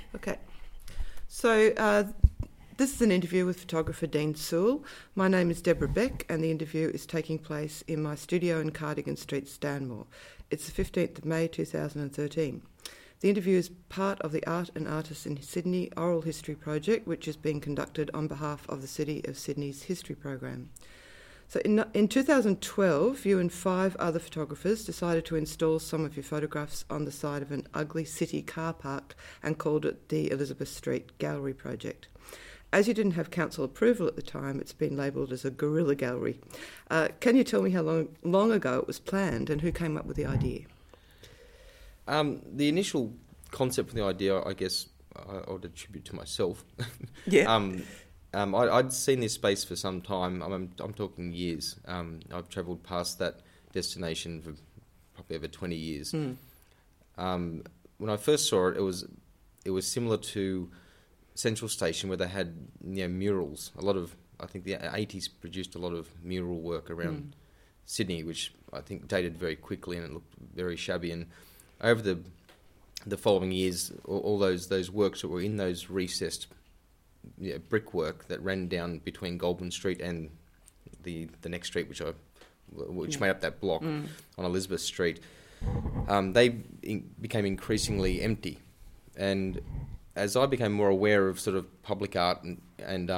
Okay. So this is an interview with photographer Dean Sewell. My name is Deborah Beck, and the interview is taking place in my studio in Cardigan Street, Stanmore. It's the 15th of May 2013. The interview is part of the Art and Artists in Sydney Oral History Project, which is being conducted on behalf of the City of Sydney's History Program. So in 2012, you and 5 other photographers decided to install some of your photographs on the side of an ugly city car park and called it the Elizabeth Street Gallery Project. As you didn't have council approval at the time, it's been labelled as a guerrilla gallery. Can you tell me how long ago it was planned and who came up with the idea? The initial concept for the idea, I guess, I would attribute to myself. Yeah. I'd seen this space for some time. I'm talking years. I've travelled past that destination for probably over 20 years. When I first saw it, it was similar to Central Station, where they had murals. I think the 80s produced a lot of mural work around Sydney, which I think dated very quickly and it looked very shabby. And over the following years, all those works that were in those recessed brickwork that ran down between Goulburn Street and the next street, which made up that block on Elizabeth Street, they became increasingly empty. And as I became more aware of sort of public art and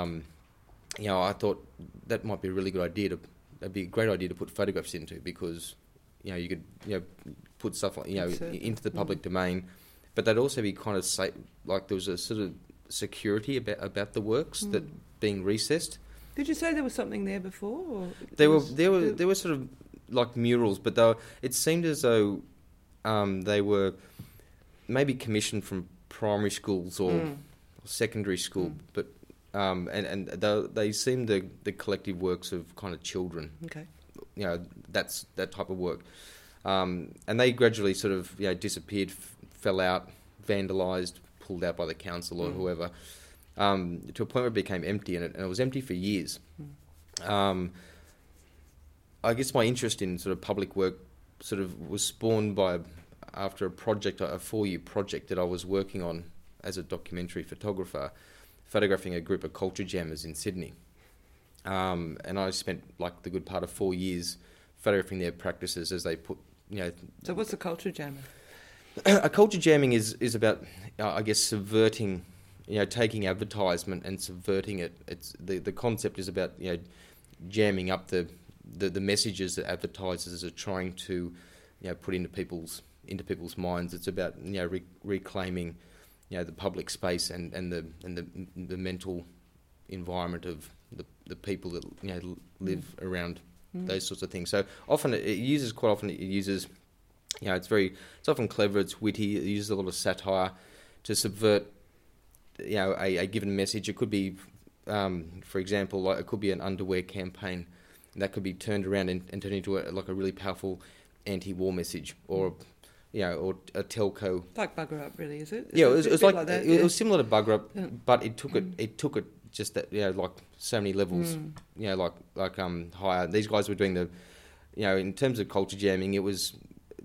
I thought that might be a really good idea. That'd be a great idea to put photographs into, because you could put stuff into the public domain, but they'd also be kind of safe. Like there was a sort of security about the works that being recessed. Did you say there was something there before? Or there were sort of like murals, but it seemed as though they were maybe commissioned from primary schools or secondary school, but and they seemed the collective works of kind of children. Okay. That's that type of work, and they gradually sort of disappeared, fell out, vandalised, pulled out by the council or whoever, to a point where it became empty, and it was empty for years. I guess my interest in sort of public work sort of was spawned after a 4-year project that I was working on as a documentary photographer, photographing a group of culture jammers in Sydney. And I spent like the good part of 4 years photographing their practices as they put, So what's a culture jammer? A culture jamming is about, I guess, subverting, taking advertisement and subverting it. It's the concept is about, jamming up the messages that advertisers are trying to, put into people's minds. It's about, reclaiming, the public space and the mental environment of the people that live around those sorts of things. So often it uses it's often clever, it's witty, it uses a lot of satire to subvert a given message. It could be, for example, it could be an underwear campaign that could be turned around and turned into a really powerful anti-war message, or or a telco. Like Bugger Up, really, is it? It was like that, it was similar to Bugger Up, but it took it just that like so many levels, higher. These guys were doing in terms of culture jamming, it was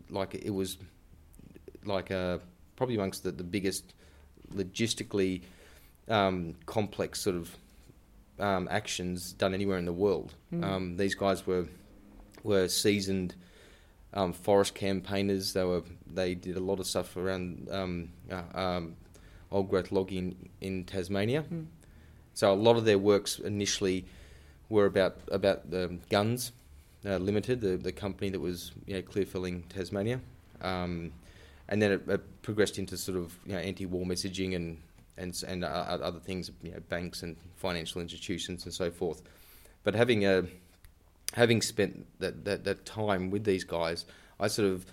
probably amongst the biggest logistically complex sort of actions done anywhere in the world. These guys were seasoned forest campaigners. They did a lot of stuff around old growth logging in Tasmania. So a lot of their works initially were about the Guns Limited, the company that was clear filling Tasmania, and then it progressed into sort of anti-war messaging and other things, banks and financial institutions and so forth. But having spent that time with these guys, I sort of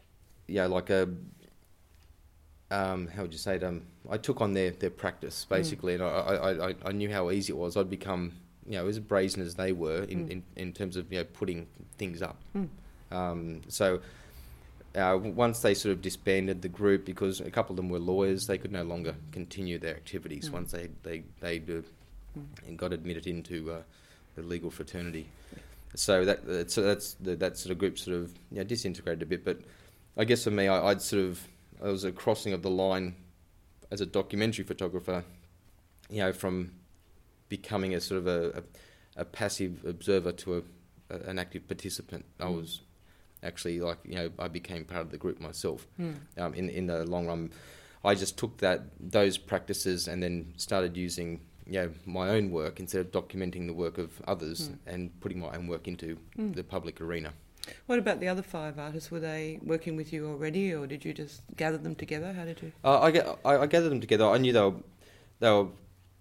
how would you say it? I took on their practice basically, and I knew how easy it was. I'd become as brazen as they were in terms of putting things up. So once they sort of disbanded the group, because a couple of them were lawyers, they could no longer continue their activities once they got admitted into the legal fraternity. So that sort of group sort of disintegrated a bit. But I guess for me, I was a crossing of the line as a documentary photographer, you know, from becoming a sort of a passive observer to an active participant. I was actually like, you know, I became part of the group myself. In the long run, I just took those practices and then started using, you know, my own work instead of documenting the work of others and putting my own work into the public arena. What about the other 5 artists? Were they working with you already, or did you just gather them together? How did you? I gathered them together. I knew they were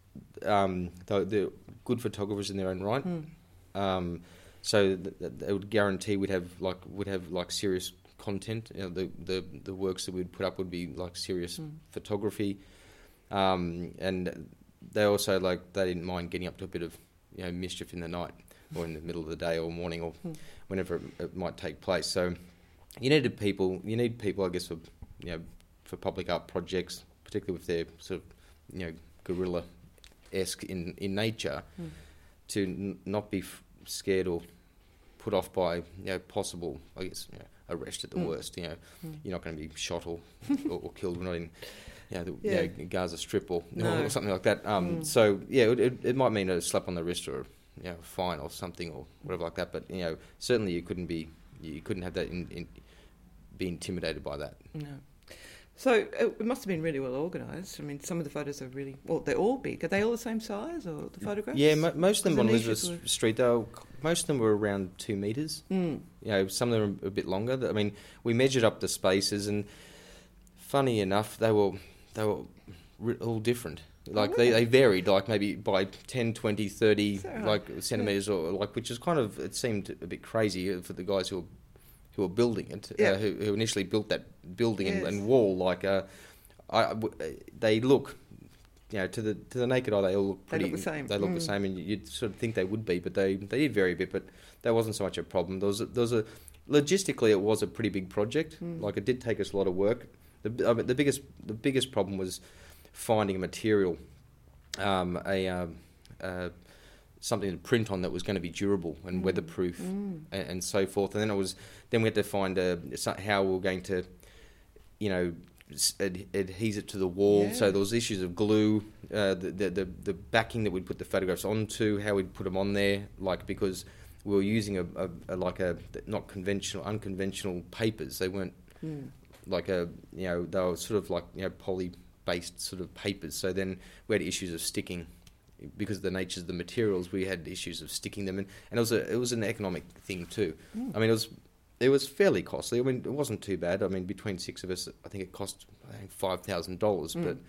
good photographers in their own right. So they would guarantee would have like serious content. You know, the works that we'd put up would be like serious photography, and they also they didn't mind getting up to a bit of, you know, mischief in the night or in the middle of the day or morning or whenever it might take place. So you need people, I guess, for, you know, for public art projects, particularly if they're sort of, you know, guerrilla-esque in nature, to not be scared or put off by, you know, possible, I guess, you know, arrest at the worst. You know, you're not going to be shot or killed. We're not in, you know, Gaza Strip or something like that. So yeah, it might mean a slap on the wrist or, you know, a fine or something or whatever like that. But, you know, certainly you couldn't have that be intimidated by that. No. So it must have been really well organised. I mean, some of the photos are really, well, they're all big. Are they all the same size, or the photographs? Yeah, most of them on Elizabeth Street, most of them were around 2 metres. You know, some of them are a bit longer. I mean, we measured up the spaces, and funny enough, they were all different. Like, they varied, like maybe by 10, 20, 30 centimetres, or like, which is kind of, it seemed a bit crazy for the guys who were building it, who initially built that building and wall. Like, they look, you know, to the naked eye, they all look pretty. They look the same. They look the same, and you'd sort of think they would be, but they did vary a bit. But that wasn't so much a problem. There was a logistically, it was a pretty big project. Like, it did take us a lot of work. The biggest problem was finding a material, something to print on that was going to be durable and weatherproof and so forth. And then we had to find how we were going to, you know, adhese it to the wall. Yeah. So there was issues of glue, the backing that we'd put the photographs onto, how we'd put them on there, like, because we were using unconventional papers. They weren't like you know, they were sort of like, you know, poly-based sort of papers. So then we had issues of sticking. Because of the nature of the materials, we had issues of sticking them, and it was an economic thing too. I mean, it was fairly costly. I mean, it wasn't too bad. I mean, between 6 of us, I think it cost $5,000.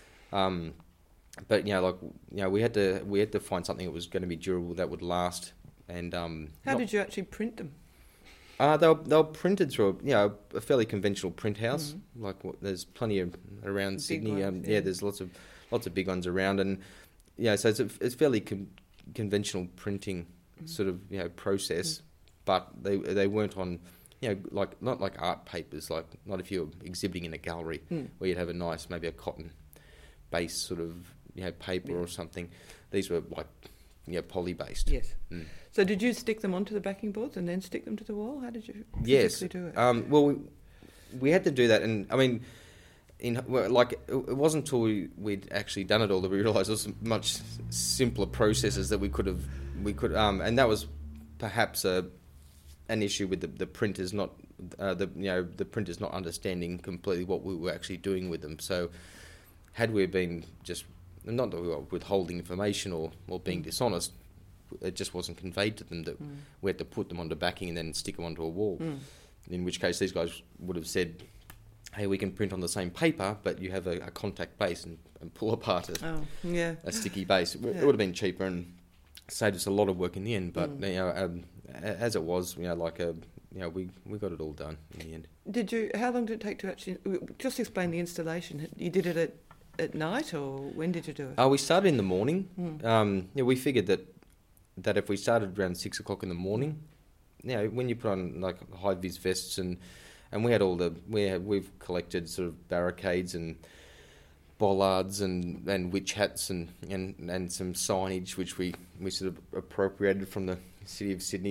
But you know, like, you know, we had to find something that was going to be durable, that would last. And how did you actually print them? They were printed through a fairly conventional print house. Like, there's plenty around Sydney. There's lots of big ones around, and yeah, so it's fairly conventional printing sort of, you know, process, but they weren't on, you know, like, not like art papers, like not if you're exhibiting in a gallery where you'd have a nice, maybe a cotton base sort of, you know, paper or something. These were like, you know, poly based. Yes. So did you stick them onto the backing boards and then stick them to the wall? How did you physically do it? Well, we had to do that, and I mean, it wasn't until we'd actually done it all that we realised it was much simpler processes that we could, and that was perhaps an issue with the printers not the printers not understanding completely what we were actually doing with them. So had we been just, not that we were withholding information or being dishonest, it just wasn't conveyed to them that we had to put them onto backing and then stick them onto a wall. In which case these guys would have said, hey, we can print on the same paper, but you have a contact base and pull apart a sticky base. It would have been cheaper and saved us a lot of work in the end. But you know, as it was, you know, like we got it all done in the end. How long did it take to actually just explain the installation? You did it at night, or when did you do it? We started in the morning. We figured that if we started around 6 o'clock in the morning, you know, when you put on like high vis vests and we had we've collected sort of barricades and bollards and witch hats and some signage which we sort of appropriated from the City of Sydney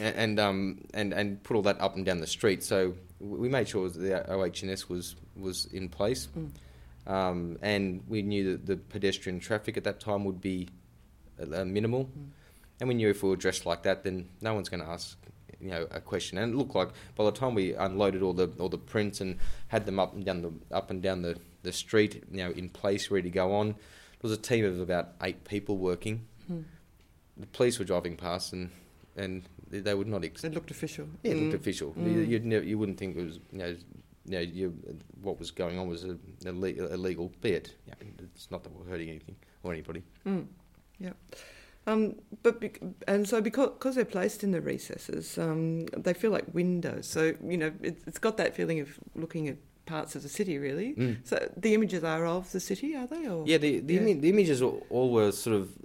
and put all that up and down the street. So we made sure that the OHS was in place. and we knew that the pedestrian traffic at that time would be minimal. And we knew if we were dressed like that, then no one's going to ask, a question. And it looked like by the time we unloaded all the prints and had them up and down the street, in place, ready to go on, there was a team of about 8 people working. The police were driving past, and they would not. It looked official. Yeah, it looked official. You wouldn't think it was, what was going on was illegal. Be it, it's not that we're hurting anything or anybody. Yeah. So because they're placed in the recesses, they feel like windows. So it's got that feeling of looking at parts of the city, really. So the images are of the city, are they? Or? Yeah, the images all were sort of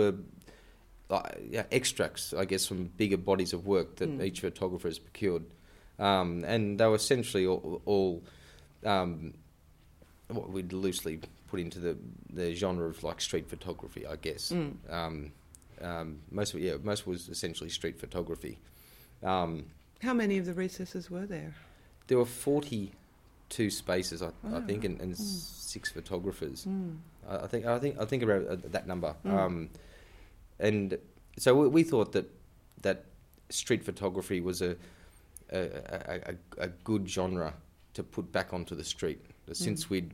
extracts, I guess, from bigger bodies of work that each photographer has procured, and they were essentially all what we'd loosely put into the genre of like street photography, I guess. Most was essentially street photography. How many of the recesses were there? There were 42 spaces, I think, and 6 photographers. I think around that number. And so we thought that street photography was a good genre to put back onto the street. Since we'd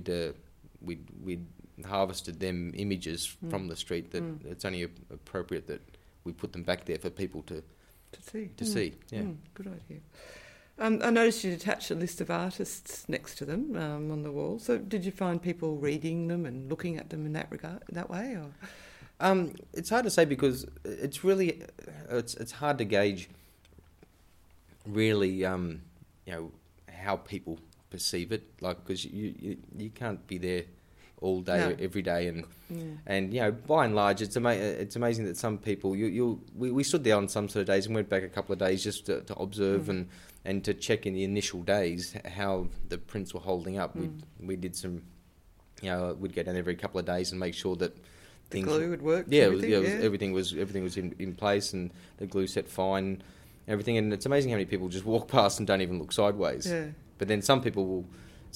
harvested them images from the street, that it's only appropriate that we put them back there for people to see. Yeah, good idea. I noticed you attached a list of artists next to them on the wall. So did you find people reading them and looking at them in that way? Or? It's hard to say because it's really it's hard to gauge really how people perceive it, like, because you can't be there all day, every day, and by and large, it's amazing that some people we stood there on some sort of days and went back a couple of days just to observe and to check in the initial days how the prints were holding up. We did some, we'd go down every couple of days and make sure that the glue would work. Everything was in place and the glue set fine, everything. And it's amazing how many people just walk past and don't even look sideways. Yeah. But then some people will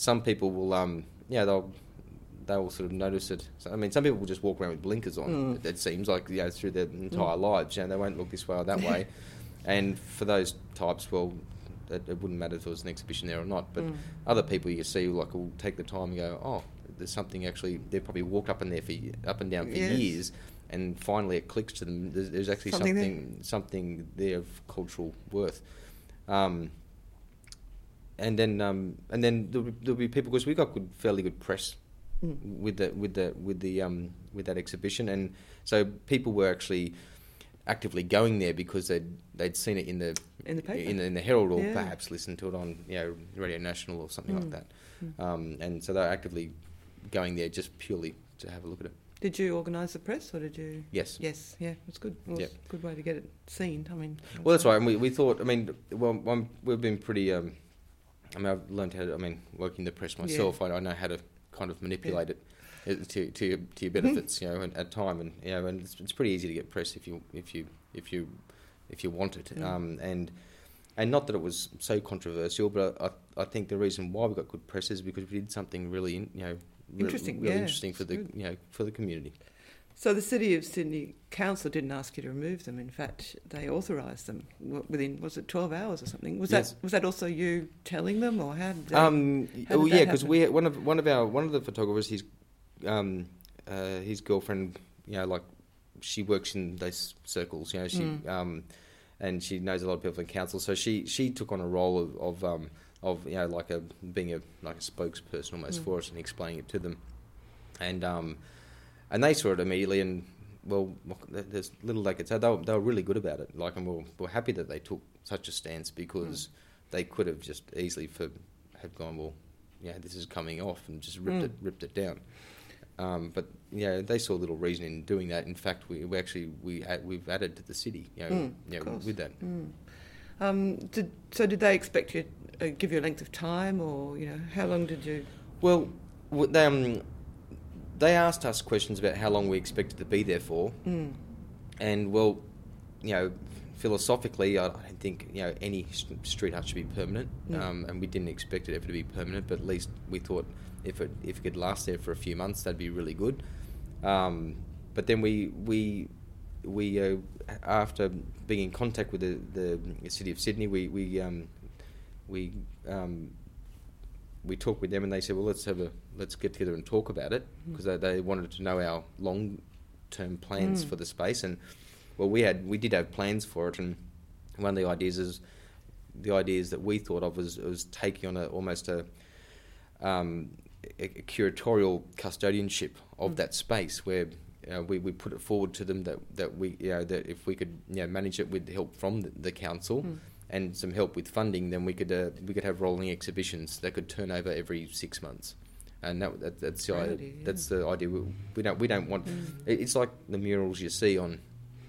they'll sort of notice it. So, I mean, some people will just walk around with blinkers on. It seems like through their entire lives, they won't look this way or that way. And for those types, well, it wouldn't matter if there was an exhibition there or not. But other people you see will take the time and go, oh, there's something actually. They've probably walked up and down for years, and finally it clicks to them. There's actually something there of cultural worth. And then there'll be people, because we got fairly good press with that exhibition, and so people were actually actively going there because they'd seen it in the paper, in the Herald, or perhaps listened to it on Radio National or something like that, and so they're actively going there just purely to have a look at it. Did you organise the press, or did you? Yes. Yes, yeah, it's good. Well, it's a good way to get it seen. I mean, well, that's right. And we thought. I mean, we've been pretty. I've learned how to. Working the press myself, I know how to kind of manipulate it to your benefits, at time, and it's pretty easy to get press if you want it, and not that it was so controversial, but I think the reason why we got good press is because we did something really interesting, really interesting for the for the community. So the City of Sydney Council didn't ask you to remove them. In fact, they authorised them within, was it 12 hours or something? Was that also you telling them, or how did they? Because we one of the photographers, his girlfriend, she works in those circles, she and she knows a lot of people in council, so she took on a role of being a spokesperson almost for us and explaining it to them, and they saw it immediately, and well, there's little they could say. They were really good about it. And we're happy that they took such a stance, because they could have just easily have gone, well, this is coming off, and just ripped it down. But they saw little reason in doing that. In fact, we've added to the city, with that. Did they expect you to give you a length of time, or how long did you? Well, they asked us questions about how long we expected to be there for, and philosophically, I don't think any street art should be permanent, and we didn't expect it ever to be permanent. But at least we thought if it could last there for a few months, that'd be really good. But then we after being in contact with the City of Sydney, we talked with them, and they said, well, let's get together and talk about it, because they wanted to know our long-term plans for the space. And well, we did have plans for it, and one of the ideas that we thought of was taking on almost a curatorial custodianship of that space, where we put it forward to them that if we could manage it with help from the council and some help with funding, then we could have rolling exhibitions that could turn over every 6 months. And that's the idea. That's the idea. We don't want. It's like the murals you see on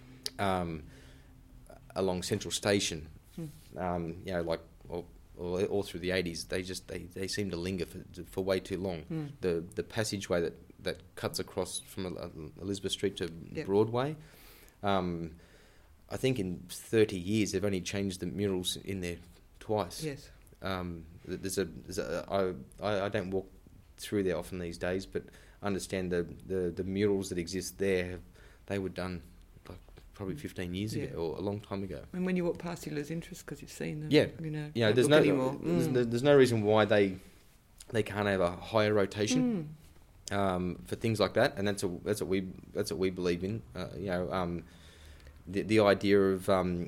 along Central Station. Like all through the 80s, they seem to linger for way too long. The passageway that cuts across from Elizabeth Street to Broadway. I think in 30 years they've only changed the murals in there twice. Yes. I don't walk through there often these days, but I understand the murals that exist there, they were done like probably 15 years ago, or a long time ago. And when you walk past, you lose interest because you've seen them. Yeah. There's no reason why they can't have a higher rotation for things like that, and that's what we believe in. The idea of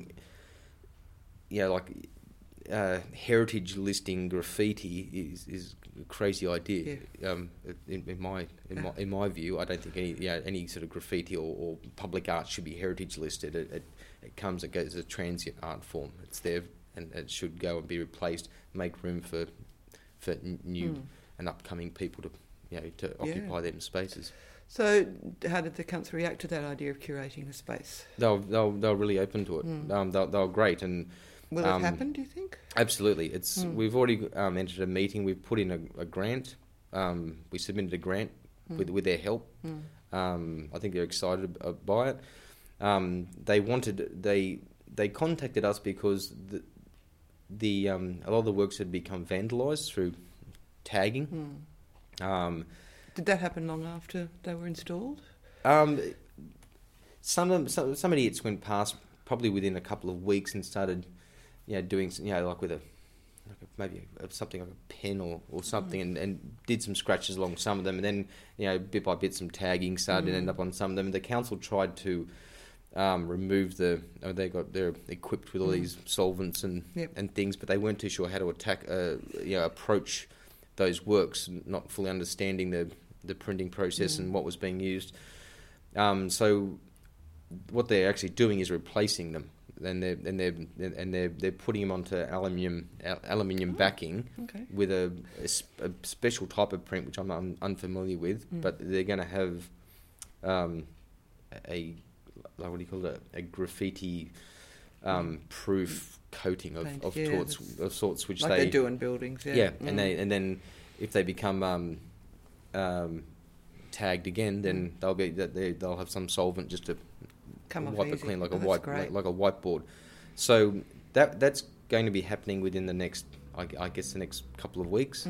heritage listing graffiti is a crazy idea. In my view, I don't think any sort of graffiti or public art should be heritage listed. It comes and goes as a transient art form. It's there and it should go and be replaced. Make room for new and upcoming people to occupy them spaces. So, how did the council react to that idea of curating the space? They were really open to it. They were great, and will it happen? Do you think? Absolutely. We've already entered a meeting. We've put in a grant. We submitted a grant with their help. I think they're excited by it. They contacted us because a lot of the works had become vandalised through tagging. Did that happen long after they were installed? Some idiots went past probably within a couple of weeks and started, doing like with maybe something like a pen or something, and did some scratches along some of them, and then bit by bit some tagging started to end up on some of them. The council tried to remove they're equipped with all these solvents and things, but they weren't too sure how to approach those works, not fully understanding the printing process and what was being used. So what they're actually doing is replacing them, and they're putting them onto aluminium backing with a special type of print which I'm unfamiliar with, but they're going to have a graffiti proof coating of sorts, which like they do in buildings. And then if they become tagged again, then they'll have some solvent just to wipe it clean, like a whiteboard. So that's going to be happening within the next, I guess, the next couple of weeks.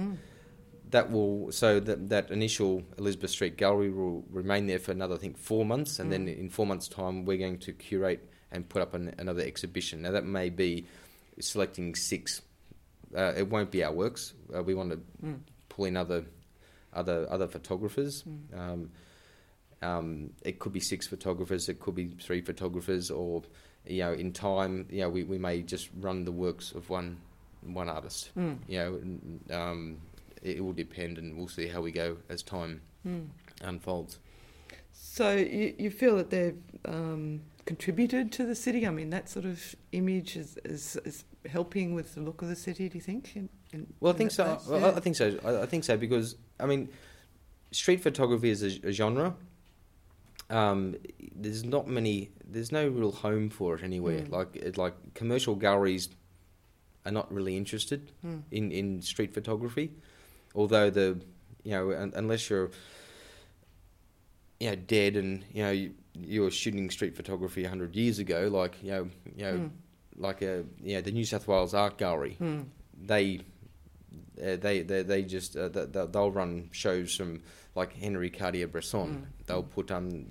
That initial Elizabeth Street gallery will remain there for another, I think, 4 months, and then in 4 months' time we're going to curate and put up another exhibition. Now that may be selecting 6. It won't be our works. We want to pull in other photographers. It could be 6 photographers. It could be 3 photographers, or in time, we may just run the works of one artist. It will depend, and we'll see how we go as time unfolds. So you feel that they've contributed to the city? I mean, that sort of image is helping with the look of the city, do you think? I think so. I think so. I think so because, I mean, street photography is a genre. There's no real home for it anywhere. Like commercial galleries are not really interested in street photography, although unless you're dead, and you were shooting street photography 100 years ago, like like the New South Wales Art Gallery. They just they'll run shows from like Henri Cartier-Bresson. They'll put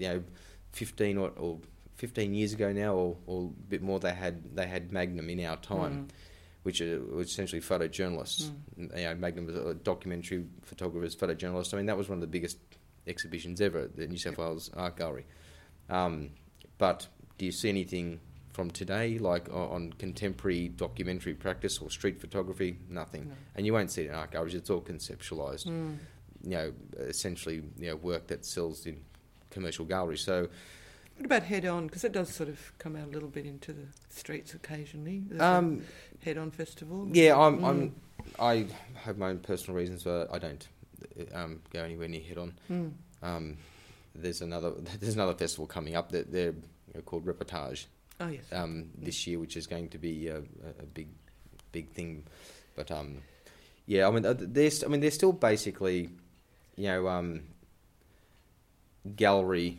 15 years ago now, or a bit more. They had Magnum in our time, which was essentially photojournalists. Magnum was a documentary photographers, photojournalists. I mean, that was one of the biggest exhibitions ever at the New South Wales Art Gallery. But do you see anything from today, like on contemporary documentary practice or street photography? Nothing. No. And you won't see it in art galleries. It's all conceptualised. Essentially, work that sells in commercial galleries. So, what about head-on? Because it does sort of come out a little bit into the streets occasionally. Head-on festival. Yeah, I have my own personal reasons for I don't go anywhere near head-on. There's another festival coming up that they're called Reportage. Oh yes. This year, which is going to be a big thing, but they're still basically, gallery.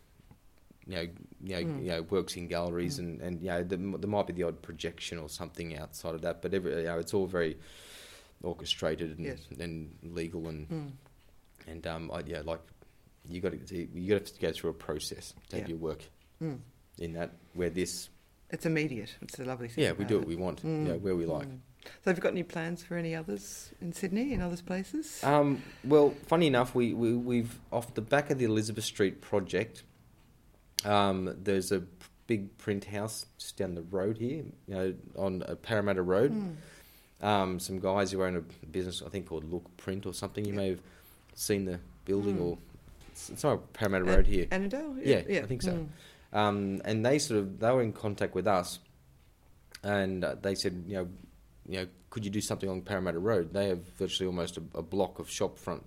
Works in galleries, and there might be the odd projection or something outside of that, but it's all very orchestrated and legal and like you got to go through a process to have your work in that, where this it's immediate. It's a lovely thing. Yeah, we do what we want. Where we like. So have you got any plans for any others in Sydney, in other places? Well, funny enough, we've off the back of the Elizabeth Street project. There's a big print house just down the road here, on Parramatta Road. Some guys who own a business, I think, called Look Print or something. You may have seen the building, or it's not Parramatta Road here. Annandale? Yeah, I think so. And they were in contact with us, and they said, could you do something on Parramatta Road? They have virtually almost a block of shop front.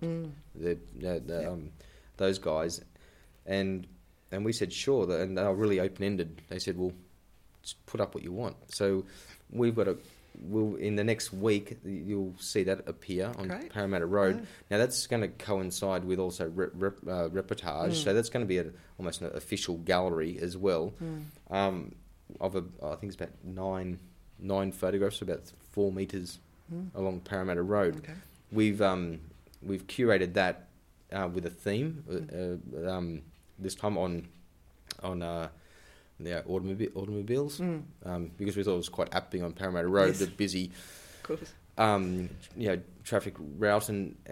Those guys, and we said sure, and they were really open-ended. They said, well, just put up what you want. So we've got in the next week, you'll see that appear on Parramatta Road. Yeah. Now, that's going to coincide with also Reportage, so that's going to be almost an official gallery as well, I think it's about nine photographs, about 4 metres along Parramatta Road. Okay. We've curated that with a theme, this time on the automobiles, because we thought it was quite apt being on Parramatta Road, the busy, of course. Traffic route,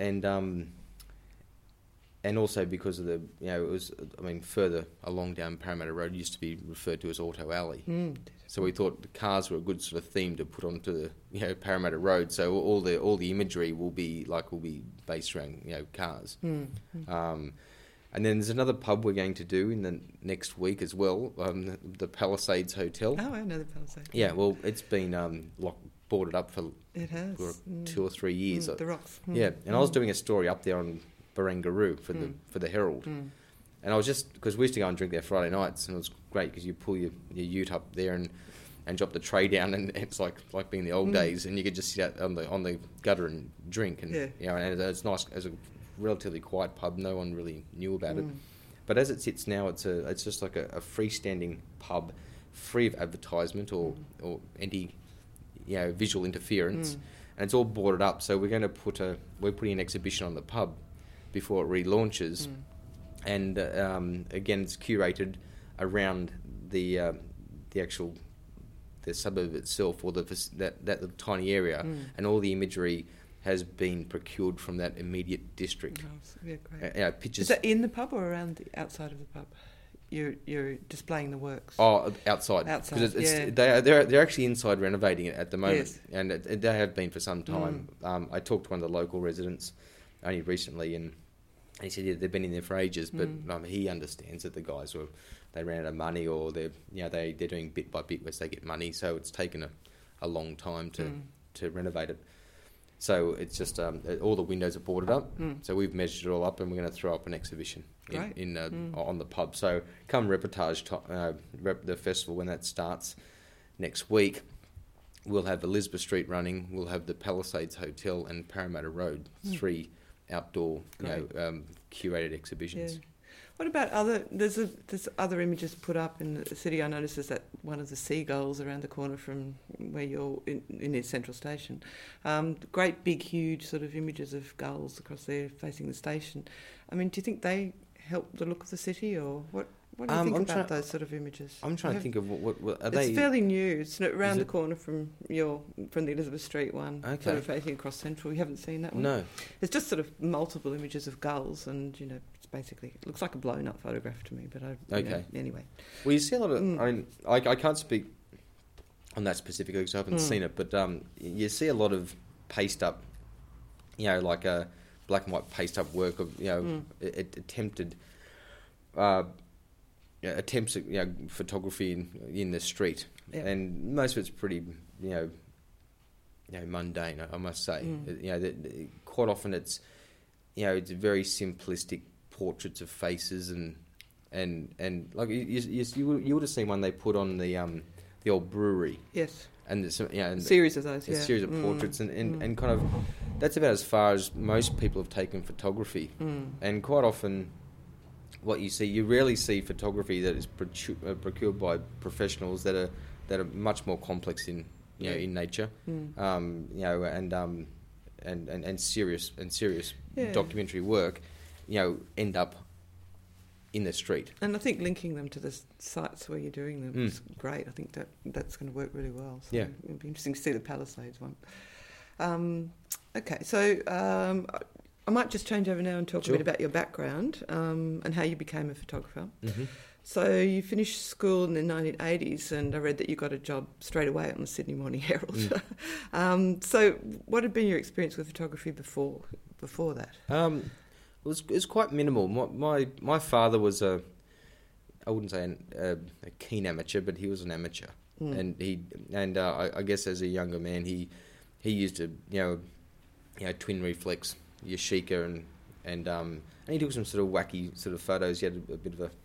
and also because of the, it was, further along down Parramatta Road, it used to be referred to as Auto Alley. So we thought the cars were a good sort of theme to put onto the, Parramatta Road. So all the imagery will be based around, cars. And then there's another pub we're going to do in the next week as well, the Palisades Hotel. Oh, I know the Palisades. Yeah, well, it's been boarded up for 2 or 3 years. The Rocks. Yeah, and I was doing a story up there on Barangaroo for the Herald. And I was just, because we used to go and drink there Friday nights, and it was great because you pull your ute up there and drop the tray down, and it's like being the old days, and you could just sit out on the gutter and drink, and and it's nice as a relatively quiet pub. No one really knew about it, but as it sits now, it's just like a freestanding pub, free of advertisement or any visual interference, and it's all boarded up. So we're putting an exhibition on the pub before it relaunches, and again, it's curated around the suburb itself, or that tiny area, and all the imagery has been procured from that immediate district. Yeah, great. Pictures. Is that in the pub or around the outside of the pub? You're displaying the works. Oh, outside. Outside. They're actually inside renovating it at the moment, and they have been for some time. I talked to one of the local residents only recently, and he said they've been in there for ages, but he understands that the guys they ran out of money, or they're doing bit by bit as they get money, so it's taken a long time to renovate it. So it's just all the windows are boarded up. So we've measured it all up, and we're going to throw up an exhibition on the pub. So come Reportage, the festival, when that starts next week, we'll have Elizabeth Street running. We'll have the Palisades Hotel and Parramatta Road, 3 outdoor curated exhibitions. Yeah. What about there's other images put up in the city. I noticed there's that one of the seagulls around the corner from where you're in Central Station. Great big huge sort of images of gulls across there facing the station. I mean, do you think they help the look of the city, or what do you think about those sort of images? I'm trying to think of what are it's they? It's fairly new. It's around the corner from the Elizabeth Street one, okay. sort of facing across Central. You haven't seen that one? No. It's just sort of multiple images of gulls, and it's basically, it looks like a blown up photograph to me. But anyway. Well, you see a lot of. I mean, I can't speak on that specifically because I haven't seen it, but you see a lot of paste up, like a black and white paste up work of attempted. Attempts at photography in the street, and most of it's pretty mundane, I must say. Quite often it's it's very simplistic portraits of faces and like you would have seen one they put on the old brewery. Yes. And there's a series of those. A series of portraits and kind of that's about as far as most people have taken photography, and quite often. What you see, you rarely see photography that is procured by professionals that are much more complex in nature, and serious documentary work, end up in the street. And I think linking them to the sites where you're doing them is great. I think that's going to work really well. So it'll be interesting to see the Palisades one. Okay, so. I might just change over now and talk a bit about your background and how you became a photographer. Mm-hmm. So you finished school in the 1980s, and I read that you got a job straight away on the Sydney Morning Herald. So what had been your experience with photography before that? It was quite minimal. My father was I wouldn't say a keen amateur, but he was an amateur, and I guess as a younger man he used a twin reflex. Yashica and he took some sort of wacky sort of photos. He had a bit of a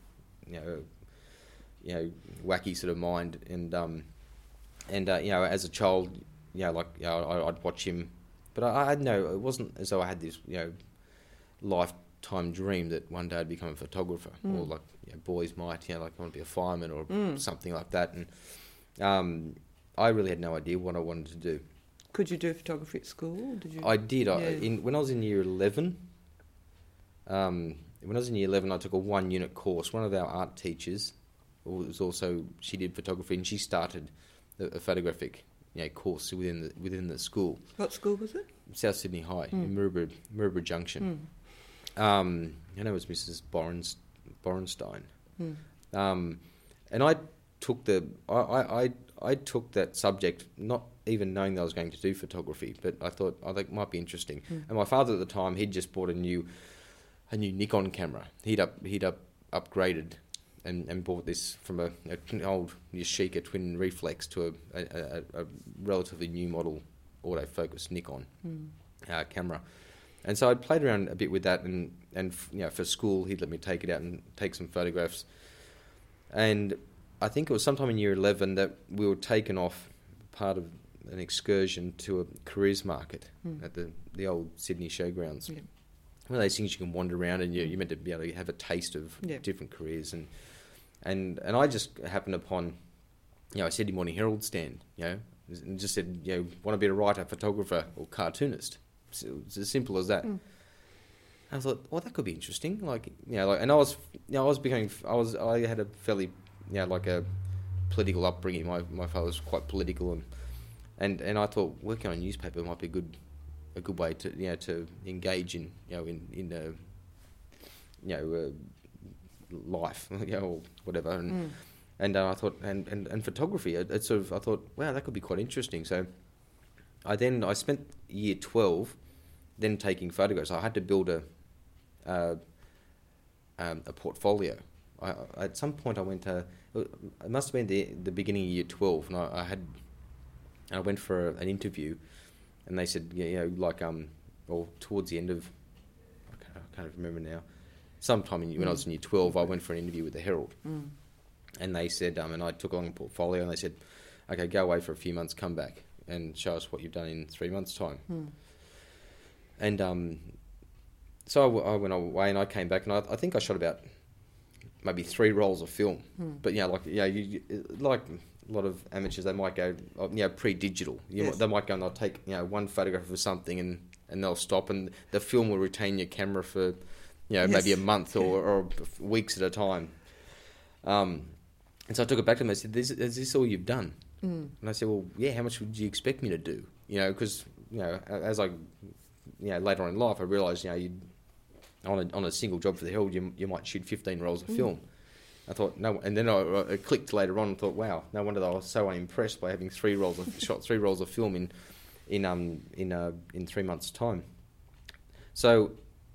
wacky sort of mind and as a child I'd watch him, but I had it wasn't as though I had this lifetime dream that one day I'd become a photographer or like boys might like I want to be a fireman or something like that, and I really had no idea what I wanted to do. Could you do photography at school? Did you? I did. When I was in year 11, I took a 1-unit course. One of our art teachers she did photography, and she started a photographic course within the school. What school was it? South Sydney High in Maryborough Junction. Her name was Mrs. Borenstein. And I took I took that subject not even knowing that I was going to do photography, but I thought it might be interesting. And my father at the time, he'd just bought a new Nikon camera. He'd upgraded and bought this from an old Yashica twin reflex to a relatively new model autofocus Nikon camera. And so I'd played around a bit with that, and for school he'd let me take it out and take some photographs. And I think it was sometime in year 11 that we were taken off part of an excursion to a careers market at the old Sydney Showgrounds. Yeah. One of those things you can wander around and you're meant to be able to have a taste of different careers. And I just happened upon, a Sydney Morning Herald stand, and just said, want to be a writer, photographer or cartoonist. So it's as simple as that. I thought, that could be interesting. And I had a fairly, a political upbringing. My father was quite political, and I thought working on a newspaper might be a good way to to engage in life or whatever, and I thought and photography. I thought, wow, that could be quite interesting. So I spent year 12 then taking photographs. I had to build a portfolio. At some point I went to, it must have been the beginning of year 12, and I went for an interview, and they said, or towards the end of, I can't remember now, sometime when I was in year 12, I went for an interview with the Herald, and they said, and I took along a portfolio, and they said, okay, go away for a few months, come back and show us what you've done in 3 months' time. And so I went away, and I came back, and I think I shot about maybe 3 rolls of film. But like a lot of amateurs, they might go pre-digital. They might go and they'll take one photograph of something and they'll stop, and the film will retain your camera for maybe a month or weeks at a time. And so I took it back to them. I said, "Is this all you've done?" And I said, "Well, yeah. How much would you expect me to do?" Because as I later on in life, I realised on a single job for the Herald, you might shoot 15 rolls of film. I thought no, and then I clicked later on and thought, wow, no wonder I was so unimpressed by having shot 3 rolls of film in 3 months' time. So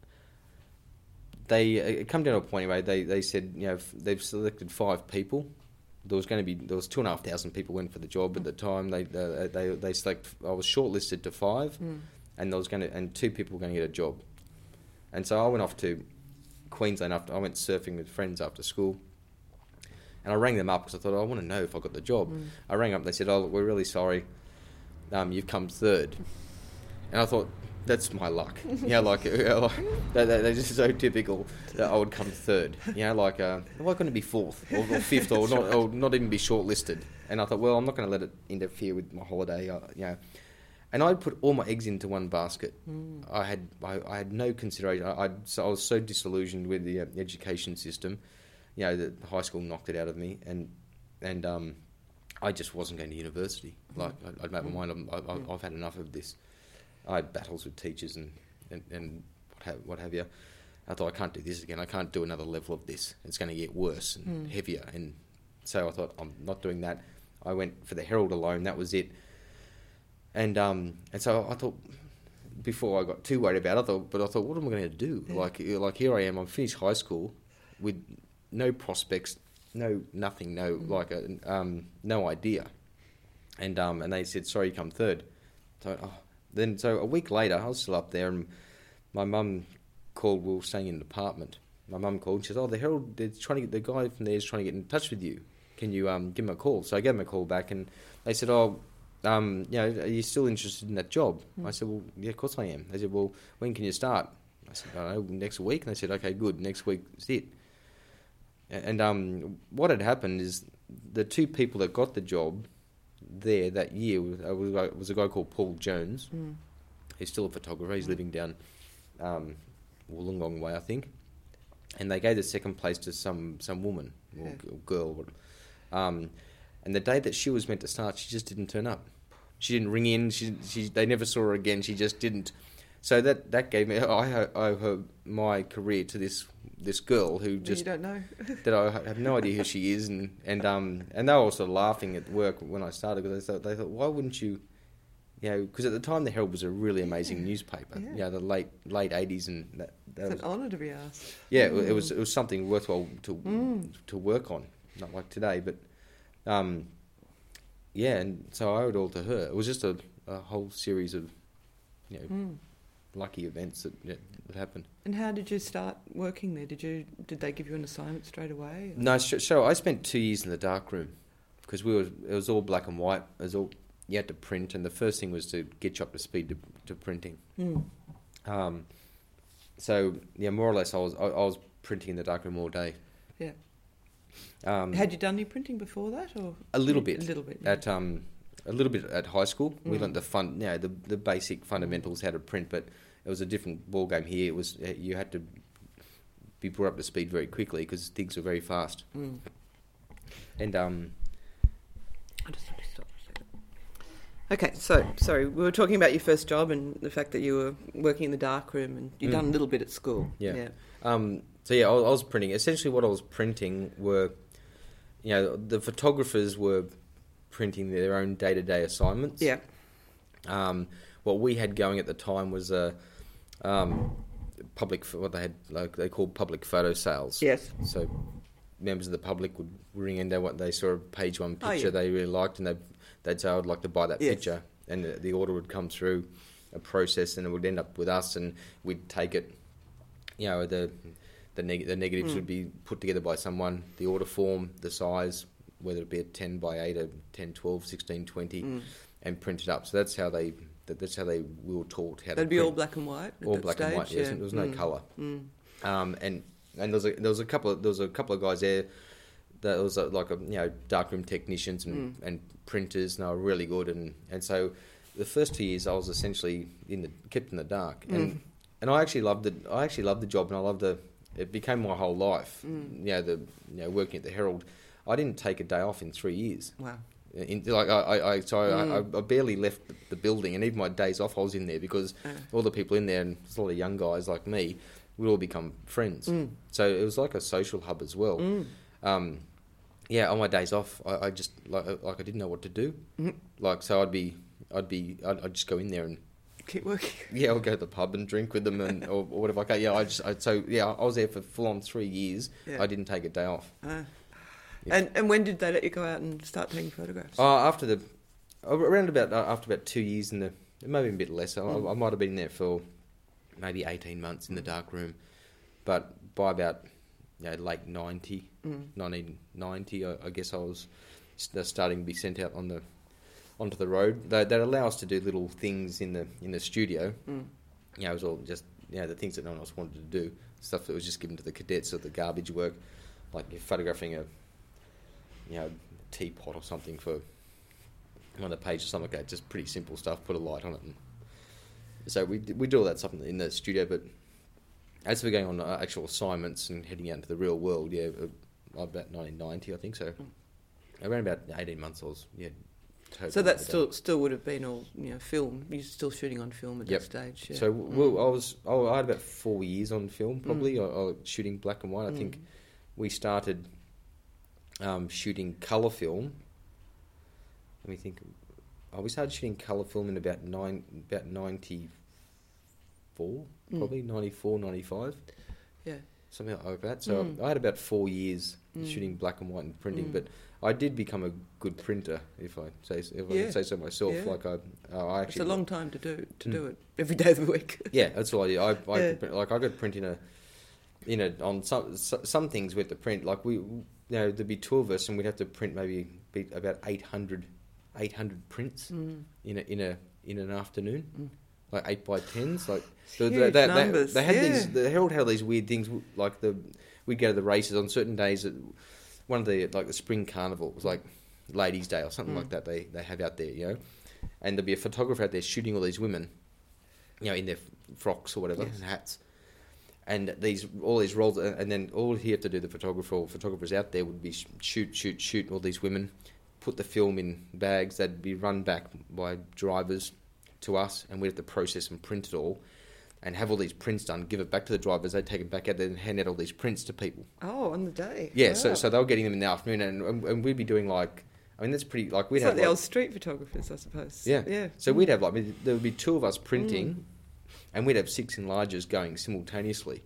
they come down to a point anyway. They said they've selected 5 people. There was 2,500 people went for the job at the time. They select. I was shortlisted to 5, and 2 people were going to get a job. And so I went off to Queensland I went surfing with friends after school. And I rang them up because I thought, I want to know if I got the job. I rang up and they said, "Oh, we're really sorry. You've come 3rd." And I thought, that's my luck. They're just so typical that I would come 3rd. Why couldn't it be 4th or 5th or not even be shortlisted? And I thought, well, I'm not going to let it interfere with my holiday. And I put all my eggs into one basket. I had no consideration. I was so disillusioned with the education system. The high school knocked it out of me, and I just wasn't going to university. I'd made my mind. I've had enough of this. I had battles with teachers and what have you. I thought, I can't do this again. I can't do another level of this. It's going to get worse and heavier. And so I thought, I'm not doing that. I went for the Herald alone. That was it. And so I thought, before I got too worried about it, I thought, what am I going to do? Yeah. Like here I am. I'm finished high school with no prospects, nothing, no idea. And they said, sorry, you come 3rd. So a week later, I was still up there, and my mum called. We were staying in an apartment. My mum called and she said, "Oh, the Herald, the guy from there is trying to get in touch with you. Can you give him a call?" So I gave him a call back, and they said, "Oh, are you still interested in that job?" I said, "Well, yeah, of course I am." They said, "Well, when can you start?" I said, "I don't know, next week." And they said, "Okay, good, next week is it." And what had happened is the 2 people that got the job there that year was a guy called Paul Jones. He's still a photographer. He's living down Wollongong way, I think. And they gave the 2nd place to some woman or girl. And the day that she was meant to start, she just didn't turn up. She didn't ring in. They never saw her again. She just didn't. So that gave me. I owe my career to this girl who just. You don't know. That I have no idea who she is, and they were also laughing at work when I started because they thought, why wouldn't you? Because at the time the Herald was a really amazing newspaper. Yeah. The late 80s, and that it's was an honour to be asked. Yeah, it was something worthwhile to work on, not like today, but and so I owe it all to her. It was just a whole series of lucky events that happened. And how did you start working there? Did they give you an assignment straight away? Or? No, so I spent 2 years in the darkroom because it was all black and white. It was all you had to print, and the first thing was to get you up to speed to printing. So more or less, I was printing in the darkroom all day. Yeah. Had you done any printing before that, or a little bit? A little bit. Yeah. A little bit at high school. We learned the basic fundamentals, how to print, but it was a different ball game here. It was you had to be brought up to speed very quickly because things were very fast. And I just have to stop for a second. Okay, so sorry, we were talking about your first job and the fact that you were working in the darkroom, and you'd done a little bit at school. Yeah. I was printing. Essentially, what I was printing were, the photographers were printing their own day-to-day assignments. Yeah. What we had going at the time was what they called public photo sales. Yes. So members of the public would ring in what they saw a page 1 picture they really liked, and they'd say, "I'd like to buy that picture," and the order would come through a process, and it would end up with us, and we'd take it. The negatives would be put together by someone, the order form, the size, whether it be a 10 by 8, a 10, 12, 16, 20, and print it up. So that's how they we were taught how to print. That'd be all black and white. All black and white. Yes, there was no colour. And and there was a couple of guys there. That was darkroom technicians and printers, and they were really good. And so the first 2 years I was essentially kept in the dark, and I actually loved it. I actually loved the job, and it became my whole life. Working at the Herald, I didn't take a day off in 3 years. Wow. I barely left the building, and even my days off I was in there because all the people in there, and there's a lot of young guys like me, we'd all become friends. So it was like a social hub as well. On my days off, I just I didn't know what to do. So I'd just go in there and keep working. Yeah, I'll go to the pub and drink with them or whatever. I was there for full on 3 years. Yeah. I didn't take a day off. And when did they let you go out and start taking photographs? After about 2 years it may have been a bit less. I might have been there for maybe 18 months in the dark room, but by about late 1990, I guess I was starting to be sent out onto the road. They'd allow us to do little things in the studio. It was all just the things that no one else wanted to do, stuff that was just given to the cadets or the garbage work, like you're photographing a teapot or something for on a page or something like that. Just pretty simple stuff. Put a light on it, and so we do all that stuff in the studio. But as we're going on actual assignments and heading out into the real world, about 1990, I think so. Around about 18 months, I was totally. So that still would have been all film. You're still shooting on film at that stage. Yeah. So I had about 4 years on film probably. I shooting black and white. I think we started shooting colour film. Let me think. We started shooting colour film in about 94, probably 94, 95. Yeah. Something like that. So I had about 4 years shooting black and white and printing, but I did become a good printer, if I say so myself. Yeah. I actually. It's a long time to do it every day of the week. Yeah, that's what I did. I could print on some things with the print. Like there'd be two of us, and we'd have to print maybe about 800 prints in an afternoon, like 8x10s. Like numbers. They had these. The Herald had these weird things. Like we'd go to the races on certain days. One of the the spring carnival was like Ladies' Day or something like that. They have out there, and there'd be a photographer out there shooting all these women, in their frocks or whatever, and hats. And all these rolls, and then all he had to do, the photographer or photographers out there, would be shoot all these women, put the film in bags. They'd be run back by drivers to us, and we'd have to process and print it all, and have all these prints done, give it back to the drivers. They'd take it back out there and hand out all these prints to people. Oh, on the day. Yeah, wow. so they were getting them in the afternoon, and we'd be doing that's pretty, we'd have the old street photographers, I suppose. Yeah. So we'd have there would be two of us printing, and we'd have 6 enlargers going simultaneously,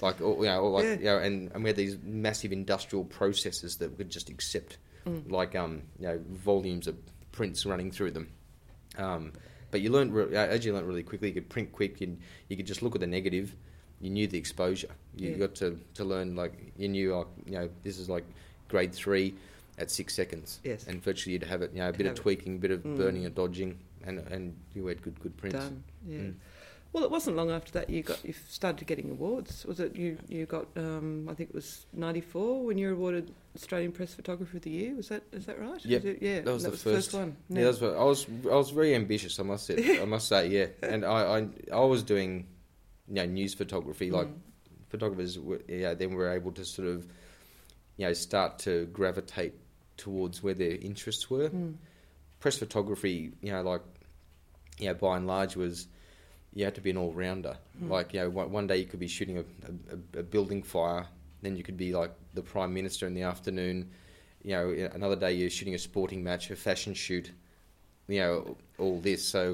and we had these massive industrial processes that could just accept volumes of prints running through them. But you learned really quickly. You could print quick, and you could just look at the negative. You knew the exposure. You got to learn you knew this is like grade 3 at 6 seconds. Yes. And virtually you'd have it. A bit of tweaking, a bit of burning and dodging, and you had good prints. Done. Yeah. Well, it wasn't long after that you started getting awards. Was it you got? I think it was 94 when you were awarded Australian Press Photographer of the Year. Is that right? Yep. Yeah. That was the first one. Yeah, I was very ambitious. I must say, yeah. And I was doing news photography. Like photographers, then were able to sort of start to gravitate towards where their interests were. Press photography, by and large was. You had to be an all-rounder. One day you could be shooting a building fire, then you could be like the Prime Minister in the afternoon. Another day you're shooting a sporting match, a fashion shoot, all this. So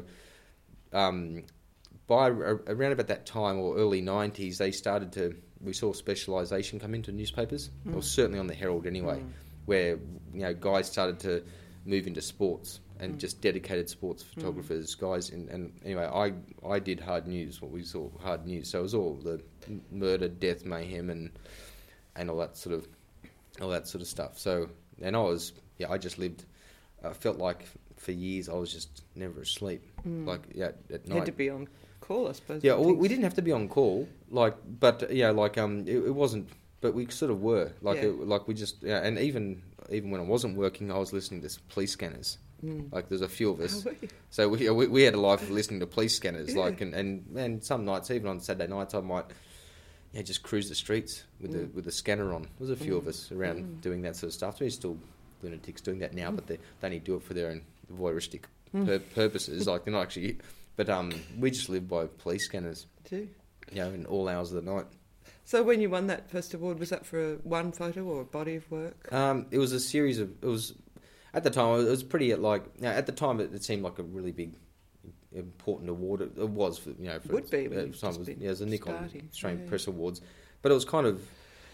by around about that time, or early 90s, we saw specialisation come into newspapers, or certainly on the Herald anyway, where guys started to move into sports. And just dedicated sports photographers, guys. And anyway, I did hard news, what we saw hard news. So it was all the murder, death, mayhem, and all that sort of stuff. So, and I just lived. I felt like for years I was just never asleep. At night. You had to be on call, I suppose. Yeah, we didn't have to be on call. It wasn't but we sort of were like Yeah. like we just and even when I wasn't working, I was listening to police scanners. Like there's a few of us, so we had a life of listening to police scanners. Yeah. Like and some nights, even on Saturday nights, I might just cruise the streets with the scanner on. There's a few of us around doing that sort of stuff. We're still lunatics doing that now, but they only do it for their own voyeuristic purposes. Like they're not actually, but we just live by police scanners. Too. In all hours of the night. So when you won that first award, was that for one photo or a body of work? It was a series of. It was at the time. It was pretty at the time it seemed like a really big, important award. It was for For Would be. it was a Nikon starting. Australian Press Awards, but it was kind of.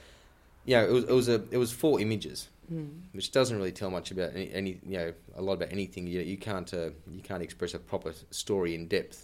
It was 4 images, which doesn't really tell much about any a lot about anything. You can't express a proper story in depth.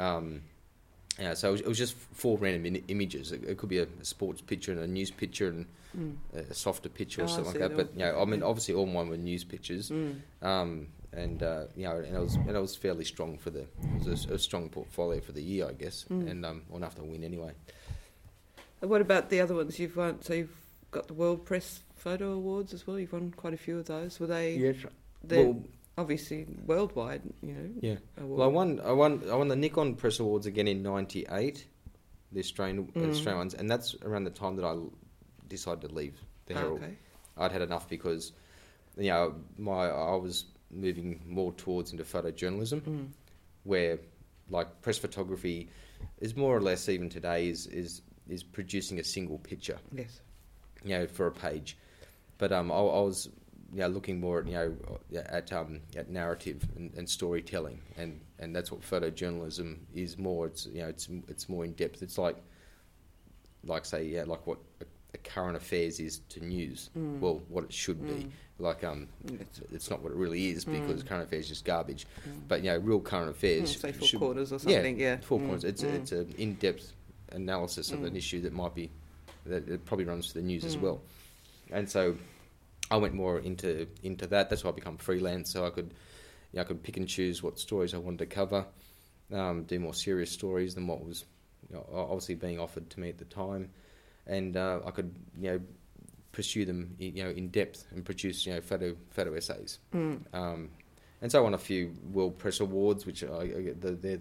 So it was just 4 random images. It could be a sports picture and a news picture and a softer picture or something like that. But I mean, obviously all mine were news pictures, and it was fairly strong for it was a strong portfolio for the year, I guess, and enough to win anyway. And what about the other ones you've won? So you've got the World Press Photo Awards as well. You've won quite a few of those. Were they? Yes. They're obviously worldwide, Yeah. award. Well, I won the Nikon Press Awards again in '98, the Australian ones, and that's around the time that I decided to leave the Herald. Okay. I'd had enough because, I was moving more towards into photojournalism, where like press photography is more or less even today is producing a single picture. Yes. For a page, but I was looking more at narrative and storytelling, and that's what photojournalism is more. It's more in depth. It's like what a current affairs is to news. Well, what it should be. It's not what it really is because current affairs is just garbage. But real current affairs. Say Four Quarters or something. Yeah. Four Quarters. It's an in-depth analysis of an issue that it probably runs for the news as well. And so I went more into that. That's why I become freelance, so I could pick and choose what stories I wanted to cover, do more serious stories than what was obviously being offered to me at the time, and I could pursue them in depth and produce photo essays. And so I won a few World Press Awards, which they're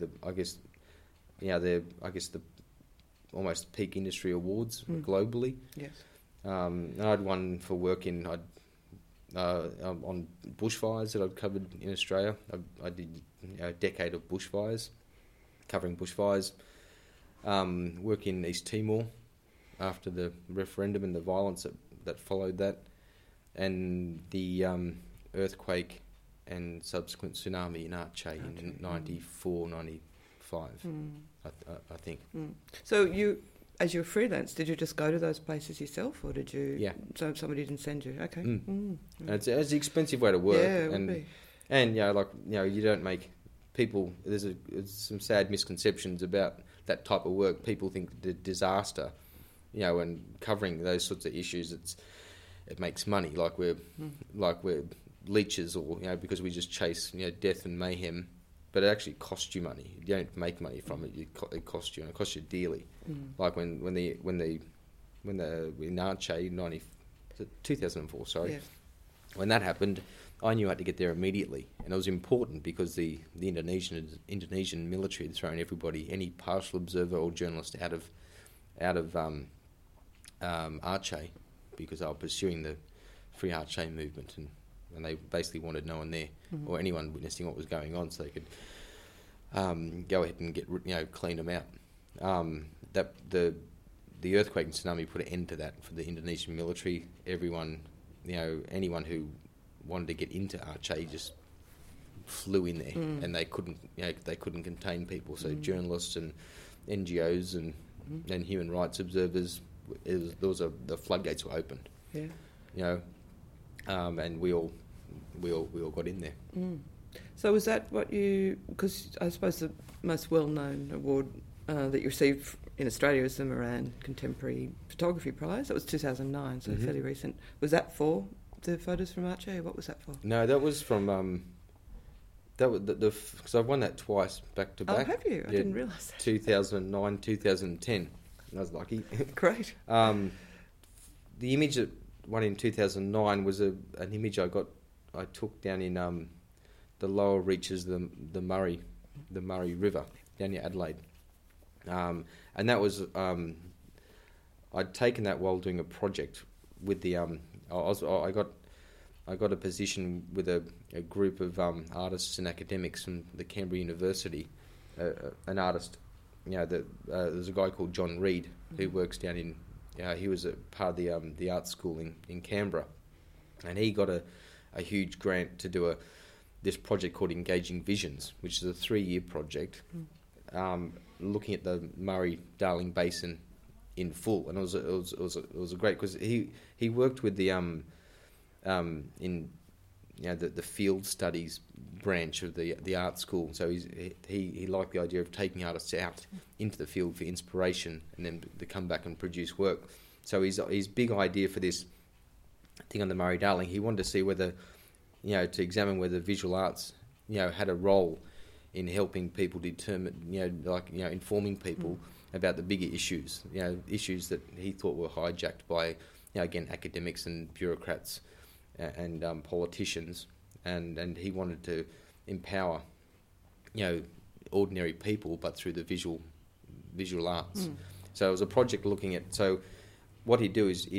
the almost peak industry awards globally. Yes. And I'd won for work on bushfires that I'd covered in Australia. I did a decade of bushfires, covering bushfires. Work in East Timor after the referendum and the violence that followed that, and the earthquake and subsequent tsunami in Aceh in 94, 95, I think. So you, as you're freelance, did you just go to those places yourself, or did you? Yeah. So somebody didn't send you? Okay. And it's an expensive way to work. Yeah, it would be. And you don't make people. There's some sad misconceptions about that type of work. People think the disaster, and covering those sorts of issues, it makes money. Like we're leeches, or because we just chase death and mayhem. But it actually costs you money. You don't make money from it. It costs you, and it costs you dearly. Like when the in Aceh 2004, sorry, when that happened, I knew I had to get there immediately, and it was important because the Indonesian military had thrown everybody, any partial observer or journalist, out of Aceh, because they were pursuing the Free Aceh movement, and they basically wanted no one there or anyone witnessing what was going on, so they could go ahead and clean them out. That the earthquake and tsunami put an end to that for the Indonesian military. Everyone, anyone who wanted to get into Aceh just flew in there, and they couldn't contain people. So journalists and NGOs and human rights observers, the floodgates were opened. Yeah. And we all got in there. So was that what you? Because I suppose the most well-known award that you received in Australia is the Moran Contemporary Photography Prize. That was 2009, so fairly recent. Was that for the photos from Aceh? What was that for? No, that was from that was because I've won that twice back to back. Oh, have you? I didn't realise that. 2009, 2010. I was lucky. Great. the image that one in 2009 was an image I took down in the lower reaches of the Murray River down near Adelaide, and that was I'd taken that while doing a project with the I got a position with a group of artists and academics from the Canberra University, an artist. There's a guy called John Reid who works down in. He was a part of the art school in Canberra, and he got a huge grant to do this project called Engaging Visions, which is a 3-year project, looking at the Murray-Darling Basin in full, and it was a great because he worked with the the field studies branch of the art school. So he liked the idea of taking artists out into the field for inspiration and then to come back and produce work. So his big idea for this thing on the Murray-Darling, he wanted to see whether, to examine whether visual arts, had a role in helping people determine, informing people about the bigger issues, issues that he thought were hijacked by, again, academics and bureaucrats and politicians, and he wanted to empower, ordinary people, but through the visual arts. So it was a project looking at. So what he'd do is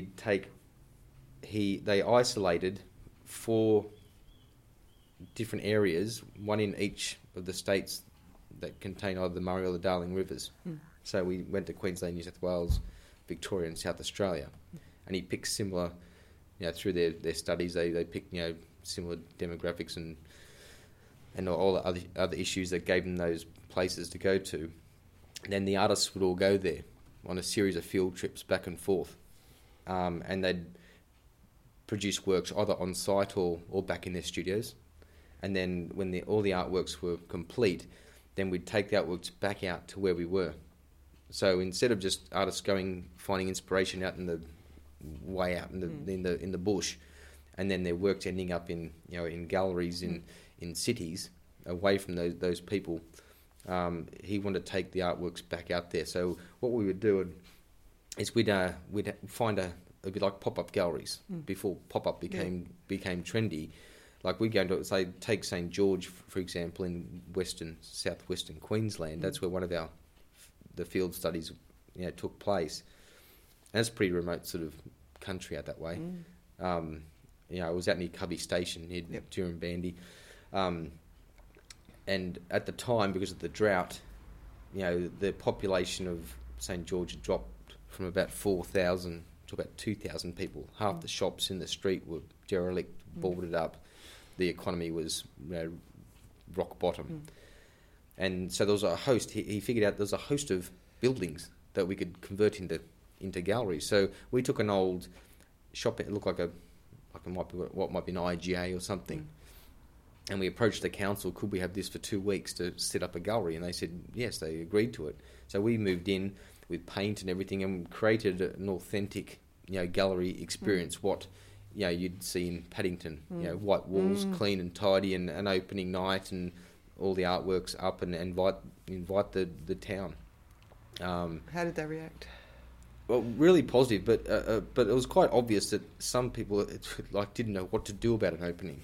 they isolated 4 different areas, one in each of the states that contain either the Murray or the Darling rivers. So we went to Queensland, New South Wales, Victoria, and South Australia, and he picked similar. Through their studies, they picked similar demographics and all the other issues that gave them those places to go to. And then the artists would all go there on a series of field trips back and forth, and they'd produce works either on site or back in their studios. And then when all the artworks were complete, then we'd take the artworks back out to where we were. So instead of just artists finding inspiration out in the way out in the bush, and then their works ending up in galleries in cities away from those people, he wanted to take the artworks back out there. So what we would do is we'd find a bit like pop-up galleries before pop-up became trendy. Like we'd go into, say, take St George for example in southwestern Queensland. That's where one of the field studies took place. And it's a pretty remote sort of country out that way. It was out near Cubby Station, near Durumbandy. And at the time, because of the drought, the population of St George had dropped from about 4,000 to about 2,000 people. Half the shops in the street were derelict, boarded up. The economy was rock bottom. And so there was a host. He figured out there was a host of buildings that we could convert into galleries. So we took an old shop. It looked like what might be an IGA or something. And we approached the council. Could we have this for 2 weeks to set up a gallery? And they said yes. They agreed to it. So we moved in with paint and everything and created an authentic, gallery experience. What, you'd see in Paddington. White walls, clean and tidy, and an opening night, and all the artworks up, and invite the town. How did they react? Well, really positive, but it was quite obvious that some people didn't know what to do about an opening.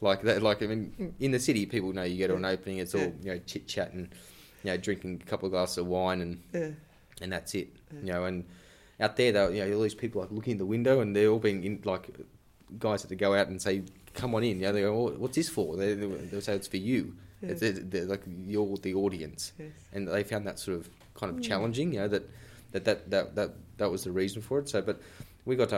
In the city, people know you go to an opening, it's all chit chat and drinking a couple of glasses of wine and that's it. And out there, all these people looking in the window, and they're all being guys had to go out and say, "Come on in." They go, "Oh, what's this for?" They'll say, "It's for you." Yes. They're you're the audience, yes. And they found that sort of kind of challenging. That was the reason for it. So, but we got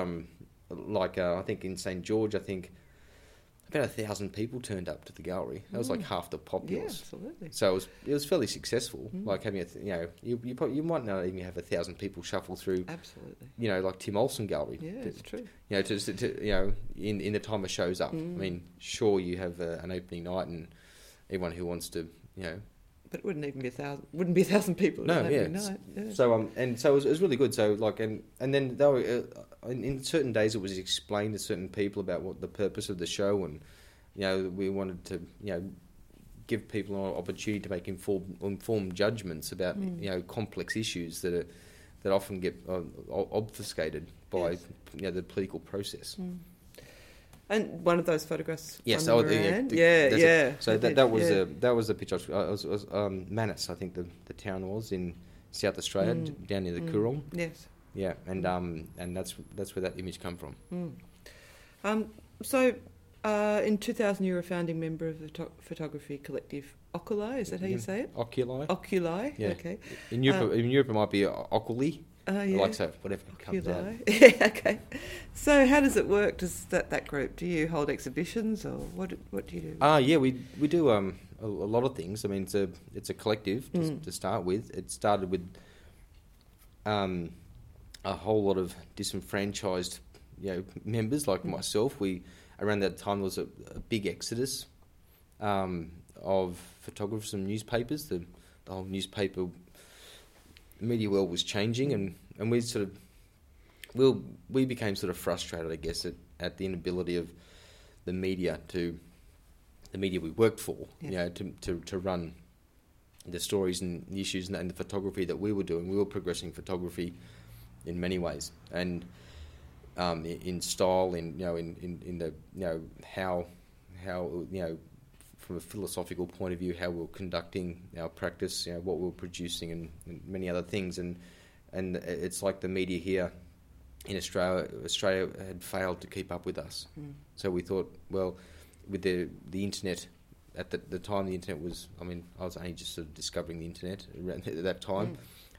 I think in St George, about 1,000 people turned up to the gallery. That was like half the populace. Yeah, absolutely. So it was fairly successful. Like having you might not even have 1,000 people shuffle through. Absolutely. Like Tim Olsen Gallery. Yeah, it's true. In the time it shows up. I mean, sure, you have an opening night and everyone who wants to, But it wouldn't even be 1,000. Wouldn't be 1,000 people. No, yeah. So so it was really good. So and then they were in certain days it was explained to certain people about what the purpose of the show, and we wanted to give people an opportunity to make informed judgments about complex issues that that often get obfuscated by the political process. And one of those photographs. Yes, won the Moran. So that was the picture. It was Manus, I think the town was in South Australia, down near the Coorong. Yes. Yeah, and that's where that image come from. So, in 2000, you were a founding member of the photography collective Oculi. Is that how you say it? Oculi. Oculi. Yeah. Okay. In Europe, it might be Oculi. Yeah. Like so, whatever comes out. Yeah. Okay. So, how does it work? Does that group? Do you hold exhibitions, or what do you do? Yeah, we do a lot of things. I mean, it's a collective to start with. It started with a whole lot of disenfranchised, members like myself. Around that time there was a big exodus of photographers and newspapers. The whole newspaper media world was changing, and we became sort of frustrated, I guess, at the inability of the media we worked for, to run the stories and the issues and the photography that we were doing. We were progressing photography in many ways, and in style, in the how from a philosophical point of view, how we're conducting our practice, what we're producing, and many other things, and it's like the media here in Australia had failed to keep up with us. So we thought, well, with the internet. At the time, the internet was, I was only just sort of discovering the internet at that time.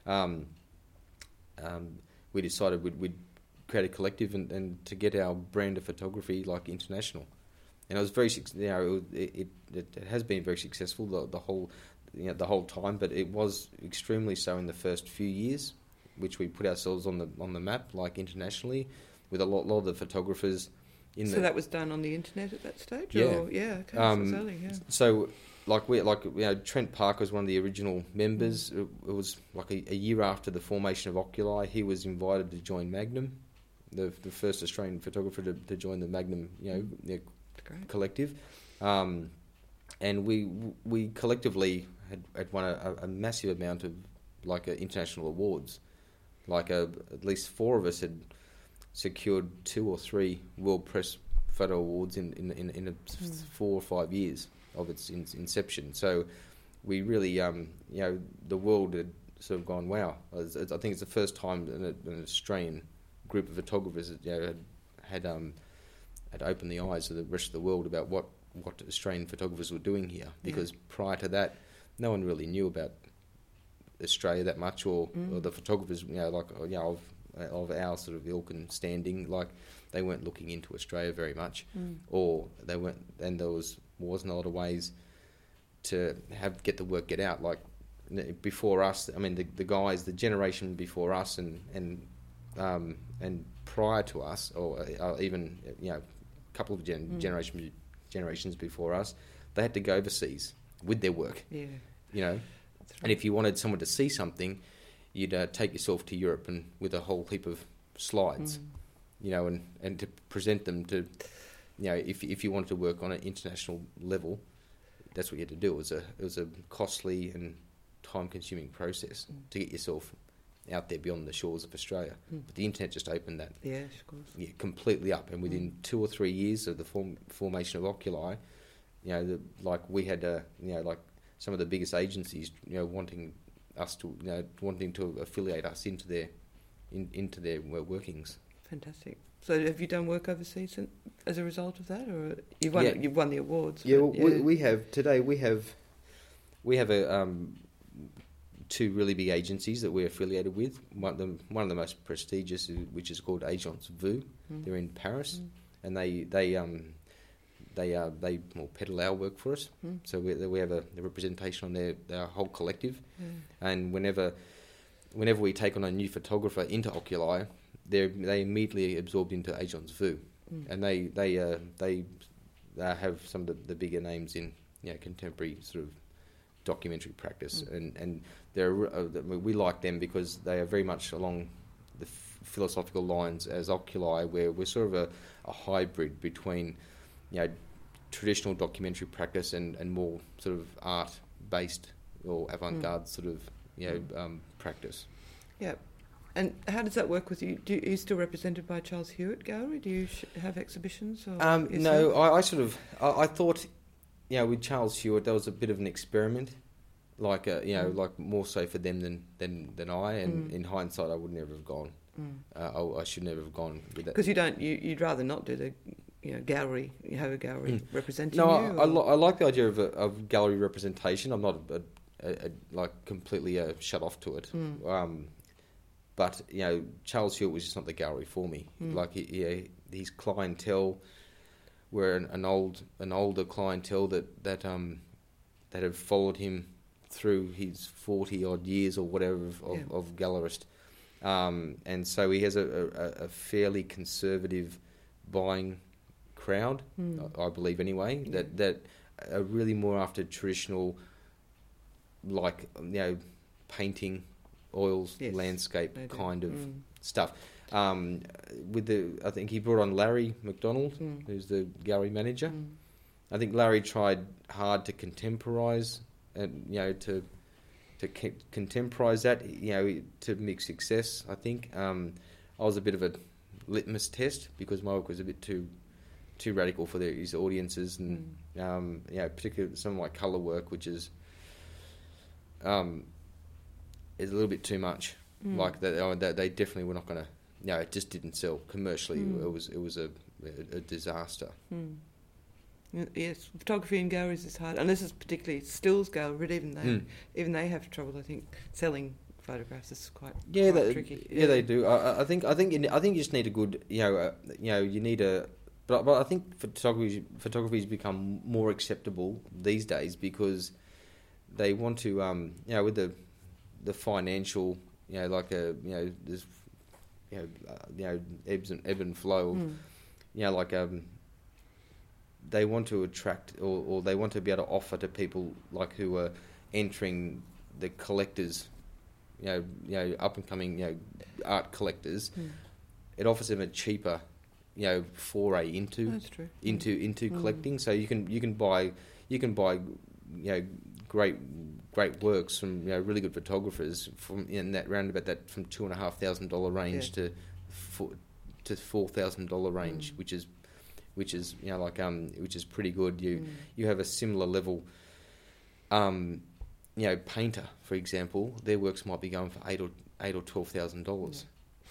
We decided we'd create a collective and to get our brand of photography international. And it was very, it has been very successful the whole time, but it was extremely so in the first few years, which we put ourselves on the map internationally, with a lot of the photographers. So that was done on the internet at that stage? Yeah. Okay, so it's early, yeah. So, Trent Parker was one of the original members. It was a year after the formation of Oculi. He was invited to join Magnum, the first Australian photographer to join the Magnum, collective. And we collectively had won a massive amount of international awards. At least 4 of us had secured 2 or 3 World Press Photo Awards in 4 or 5 years of its inception. So we really, the world had sort of gone, wow. I think it's the first time an Australian group of photographers had opened the eyes of the rest of the world about what Australian photographers were doing here. Because prior to that, no one really knew about Australia that much, or the photographers, of our sort of ilk and standing, they weren't looking into Australia very much, or they weren't, and there wasn't a lot of ways to get the work get out. Before us, the guys, the generation before us, and prior to us, or even a couple of generations before us, they had to go overseas with their work. Yeah, That's right. And if you wanted someone to see something, you'd take yourself to Europe and with a whole heap of slides, and to present them to, if you wanted to work on an international level, that's what you had to do. It was a costly and time-consuming process to get yourself out there beyond the shores of Australia. But the internet just opened that. Yeah, of course. Yeah, completely up. And within 2 or 3 years of the formation of Oculi, we had, some of the biggest agencies, wanting to affiliate us into their workings. Fantastic. So have you done work overseas as a result of that, or you've won the awards? Yeah, we have today. We have a 2 really big agencies that we're affiliated with. One of the most prestigious, which is called Agence Vue. They're in Paris, and they peddle our work for us. So we have a representation on their whole collective, and whenever we take on a new photographer into Oculi, they immediately absorbed into Agence Vue, and they have some of the bigger names in contemporary sort of documentary practice, and we like them because they are very much along the philosophical lines as Oculi, where we're sort of a hybrid between traditional documentary practice and more sort of art-based or avant-garde sort of practice. Yeah. And how does that work with you? Are you still represented by Charles Hewitt Gallery? Do you have exhibitions? Or no, I I thought, with Charles Hewitt, there was a bit of an experiment, like like more so for them than I. And in hindsight, I would never have gone. I should never have gone with that. Because you'd rather not do the gallery. You have a gallery representing no, you. I like the idea of gallery representation. I'm not like completely shut off to it. But Charles Hewitt was just not the gallery for me. Like his clientele were an older clientele that had followed him through his 40 odd years or whatever of gallerist, and so he has a fairly conservative buying crowd, I believe anyway. That are really more after traditional, like painting, oils, landscape kind of stuff. I think he brought on Larry McDonald, who's the gallery manager. I think Larry tried hard to contemporise and to contemporise that, to mixed success. I think I was a bit of a litmus test because my work was a bit too radical for his audiences, and particularly some of my colour work, which is a little bit too much. Like that, they definitely were not going to. It just didn't sell commercially. It was a disaster. Yes, photography in galleries is hard, and this is particularly stills gallery. But even they have trouble. I think selling photographs is quite tricky. Yeah, they do. I think you just need a good. You need a. But I think photography has become more acceptable these days because they want to with the financial there's ebb and flow. They want to attract or they want to be able to offer to people like who are entering the collectors, up and coming art collectors. It offers them a cheaper foray into collecting. So you can buy great works from really good photographers from in that round about that from $2,500 range to $4,000 range, which is which is pretty good. You have a similar level. Painter, for example, their works might be going for $8,000 or $12,000.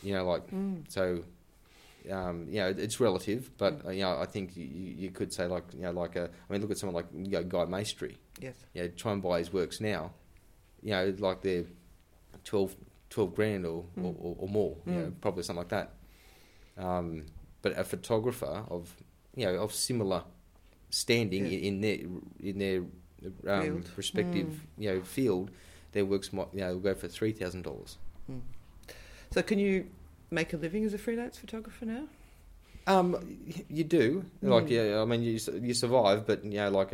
It's relative, but I think you could say look at someone like Guy Maestri. Yes. Try and buy his works now. Like they're 12 grand or more. Probably something like that. But a photographer of similar standing in their respective field, their works might will go for $3,000. So can you make a living as a freelance photographer now? You do. You survive, but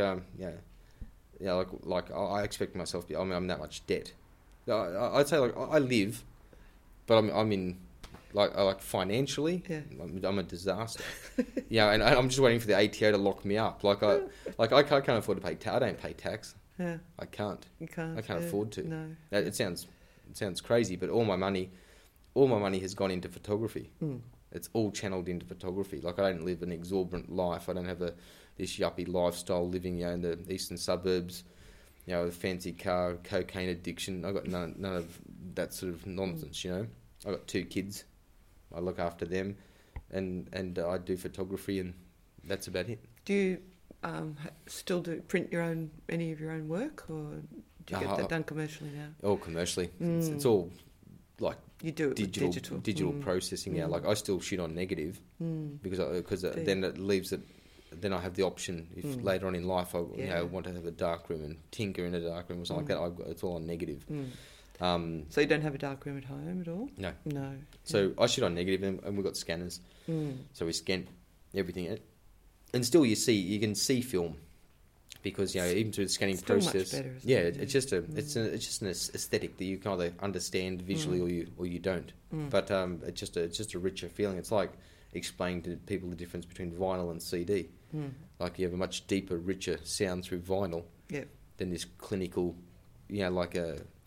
I expect myself to be. I'm that much debt. I'd say I live, but I'm in financially. Yeah. I'm a disaster. And I'm just waiting for the ATO to lock me up. I can't afford to pay. I don't pay tax. Yeah. I can't. You can't. I can't afford to. No. It sounds crazy, but all my money has gone into photography. It's all channeled into photography. I don't live an exorbitant life. I don't have this yuppie lifestyle living in the eastern suburbs, a fancy car, cocaine addiction. I've got none of that sort of nonsense, I've got 2 kids. I look after them and I do photography, and that's about it. Do you still print any of your own work, or do you get that done commercially now? All commercially. It's all you do it digital processing now. I still shoot on negative because then it leaves it. Then I have the option if later on in life I want to have a dark room and tinker in a dark room or something like that. It's all on negative. So you don't have a dark room at home at all? No. So I shoot on negative, and we've got scanners. So we scan everything, and still you can see film. Because even through the scanning process, much better, it's just an aesthetic that you can either understand visually or you don't. But it's just a richer feeling. It's like explaining to people the difference between vinyl and CD. You have a much deeper, richer sound through vinyl than this clinical,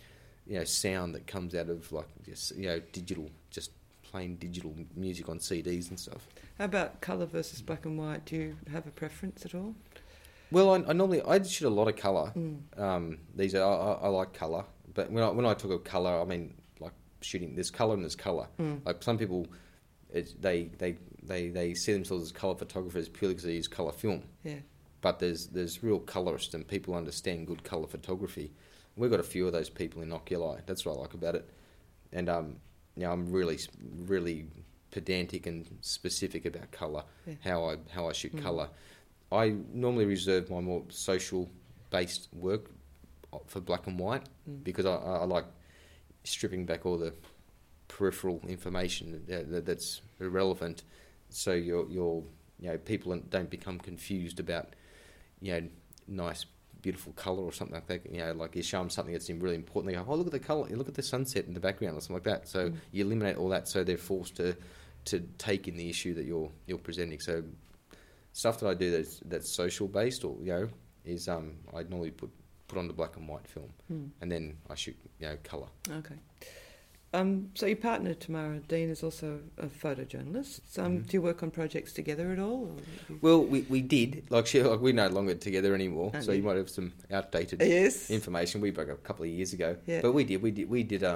sound that comes out of like just digital, just plain digital music on CDs and stuff. How about colour versus black and white? Do you have a preference at all? Well, I normally shoot a lot of colour. These are I like colour, but when I talk of colour, I mean like shooting. There's colour and there's colour. Like some people, they see themselves as colour photographers purely because they use colour film. Yeah. But there's real colourists and people understand good colour photography. We've got a few of those people in Oculi. That's what I like about it. And I'm really pedantic and specific about colour. Yeah. How I shoot colour. I normally reserve my more social-based work for black and white because I like stripping back all the peripheral information that's irrelevant, so your people don't become confused about nice beautiful colour or something like that. Like you show them something that's really important, they go, oh, look at the colour, look at the sunset in the background or something like that. So you eliminate all that, so they're forced to take in the issue that you're presenting. So stuff that I do that's social based or is I normally put on the black and white film, and then I shoot colour. Okay. So your partner Tamara Dean is also a photojournalist. Do you work on projects together at all? Well, we did. We're no longer together anymore, so you might have some outdated information. We broke up a couple of years ago, but we did. We did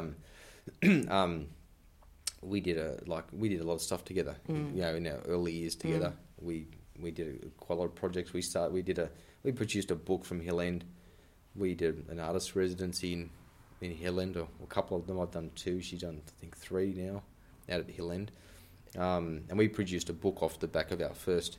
a lot of stuff together. In our early years together, we did quite a lot of projects. We produced a book from Hill End. We did an artist residency in Hill End, or a couple of them. I've done 2. She's done, I think, 3 now out at Hill End. And we produced a book off the back of our first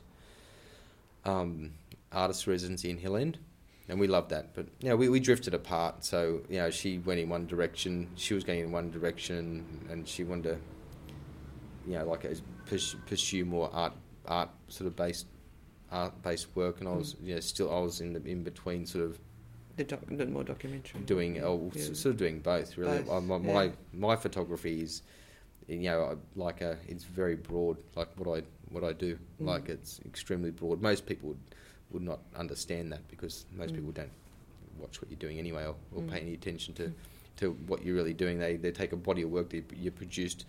artist residency in Hill End, and we loved that. But we drifted apart. So she went in one direction, she was going in one direction, and she wanted to pursue more art sort of based work, and I was I was in between sort of the more documentary doing sort of doing both really. My photography is it's very broad, like what I do. Like it's extremely broad. Most people would not understand that because most people don't watch what you're doing anyway or pay any attention to what you're really doing. They take a body of work that you produced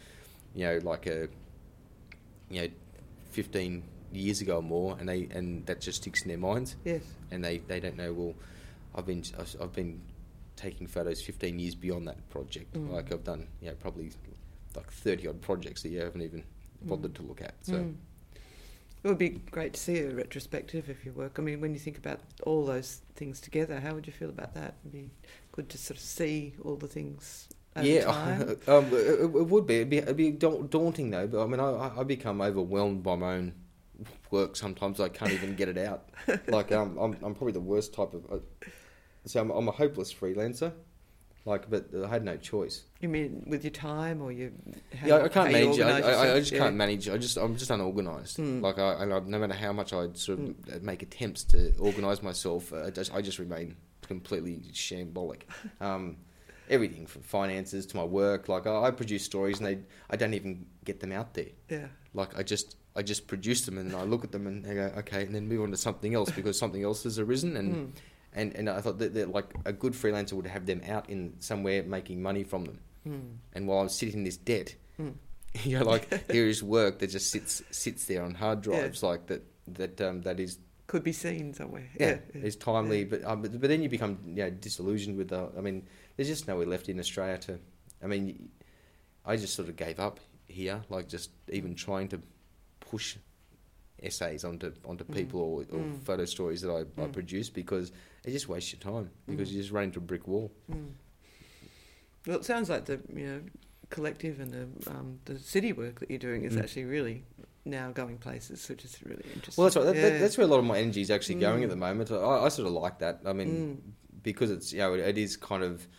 15 years ago or more, and that just sticks in their minds. Yes. And they don't know, well, I've been taking photos 15 years beyond that project. Like I've done probably like 30 odd projects that you haven't even bothered to look at. So it would be great to see a retrospective of your work. I mean, when you think about all those things together, how would you feel about that? It'd be good to sort of see all the things over time. It would be. It'd be daunting though. But I mean, I become overwhelmed by my own work sometimes. I can't even get it out. Like I'm probably the worst type of. So I'm a hopeless freelancer. But I had no choice. You mean with your time, or you? I can't manage. I just can't manage. I'm just unorganised. Like I no matter how much I sort of make attempts to organise myself, I just remain completely shambolic. Everything from finances to my work. Like I produce stories, and I don't even get them out there. Yeah. Like I just produce them, and I look at them, and I go, okay, and then move on to something else because something else has arisen, and. And I thought that like a good freelancer would have them out in somewhere making money from them. And while I'm sitting in this debt, here is work that just sits there on hard drives that is could be seen somewhere. Yeah, it's timely, but then you become disillusioned with the. I mean, there's just nowhere left in Australia to. I mean, I just sort of gave up here, like just even trying to push essays onto people or photo stories that I produce because it just wastes your time because you just run into a brick wall. Well, it sounds like the collective and the city work that you're doing is actually really now going places, which is really interesting. Well, that's right. That's where a lot of my energy is actually going at the moment. I sort of like that. I mean, because it's it is kind of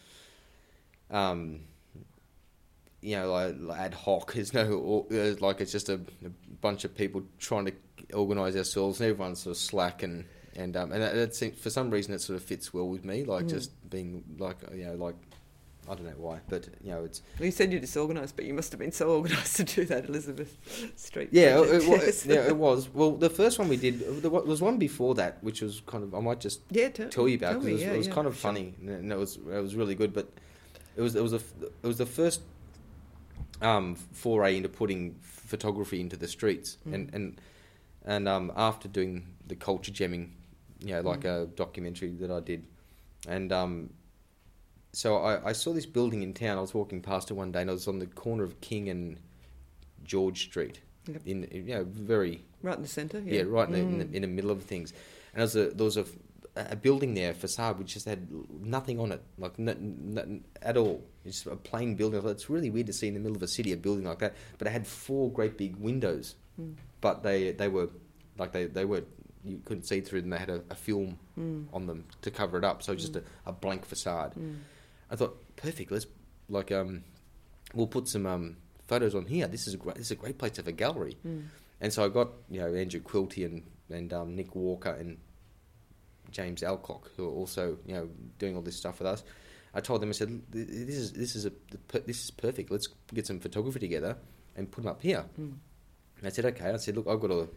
like ad hoc. There's no like it's just a bunch of people trying to organise ourselves, and everyone's sort of slack and that's, for some reason it sort of fits well with me. Like just being like like I don't know why, but it's. Well, you said you're disorganised, but you must have been so organised to do that Elizabeth Street. Yeah, it was. Well, the first one we did, there was one before that, which was kind of I might just tell you about because it was kind of funny and it was really good, but. it was the first foray into putting photography into the streets, and after doing the culture gemming, like a documentary that I did, and so I saw this building in town. I was walking past it one day, and I was on the corner of King and George Street, in very right in the centre. Yeah, right in the middle of things. And there was a building there, facade, which just had nothing on it, like at all. It's a plain building. I thought, it's really weird to see in the middle of a city a building like that. But it had 4 great big windows, but they were like they were, you couldn't see through them. They had a film on them to cover it up, so just a blank facade. I thought, perfect. Let's we'll put some photos on here. This is a great place to have a gallery. And so I got Andrew Quilty and Nick Walker and James Alcock, who are also doing all this stuff with us. I told them, I said, this is perfect. Let's get some photography together and put them up here. And I said, okay. I said, look,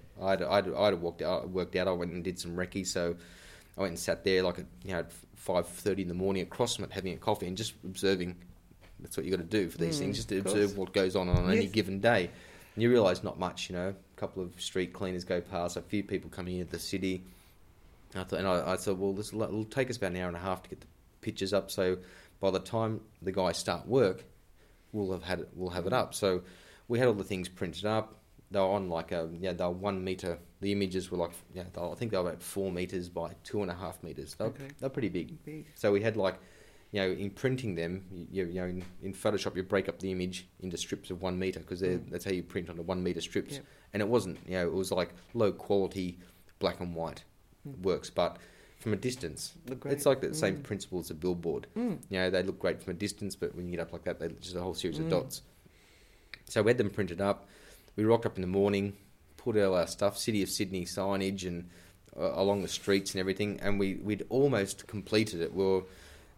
I'd worked out. I went and did some recce, so I went and sat there at 5:30 in the morning across from it, having a coffee and just observing. That's what you got to do for these things, just to observe what goes on any given day. And you realise not much, a couple of street cleaners go past, a few people coming into the city. I thought, well, it'll take us about an hour and a half to get the pictures up. So by the time the guys start work, we'll have it up. So we had all the things printed up. They were on they were 1 metre. The images were I think they were about 4 metres by 2.5 metres. They're pretty big. So we had in printing them, in Photoshop, you break up the image into strips of 1 metre, because that's how you print on the 1 metre strips. Yep. And it wasn't, it was like low quality black and white works, but from a distance, it's like the same principle as a billboard. They look great from a distance, but when you get up like that, they're just a whole series of dots. So we had them printed up. We rocked up in the morning, put all our stuff, City of Sydney signage and along the streets and everything, and we'd almost completed it. We were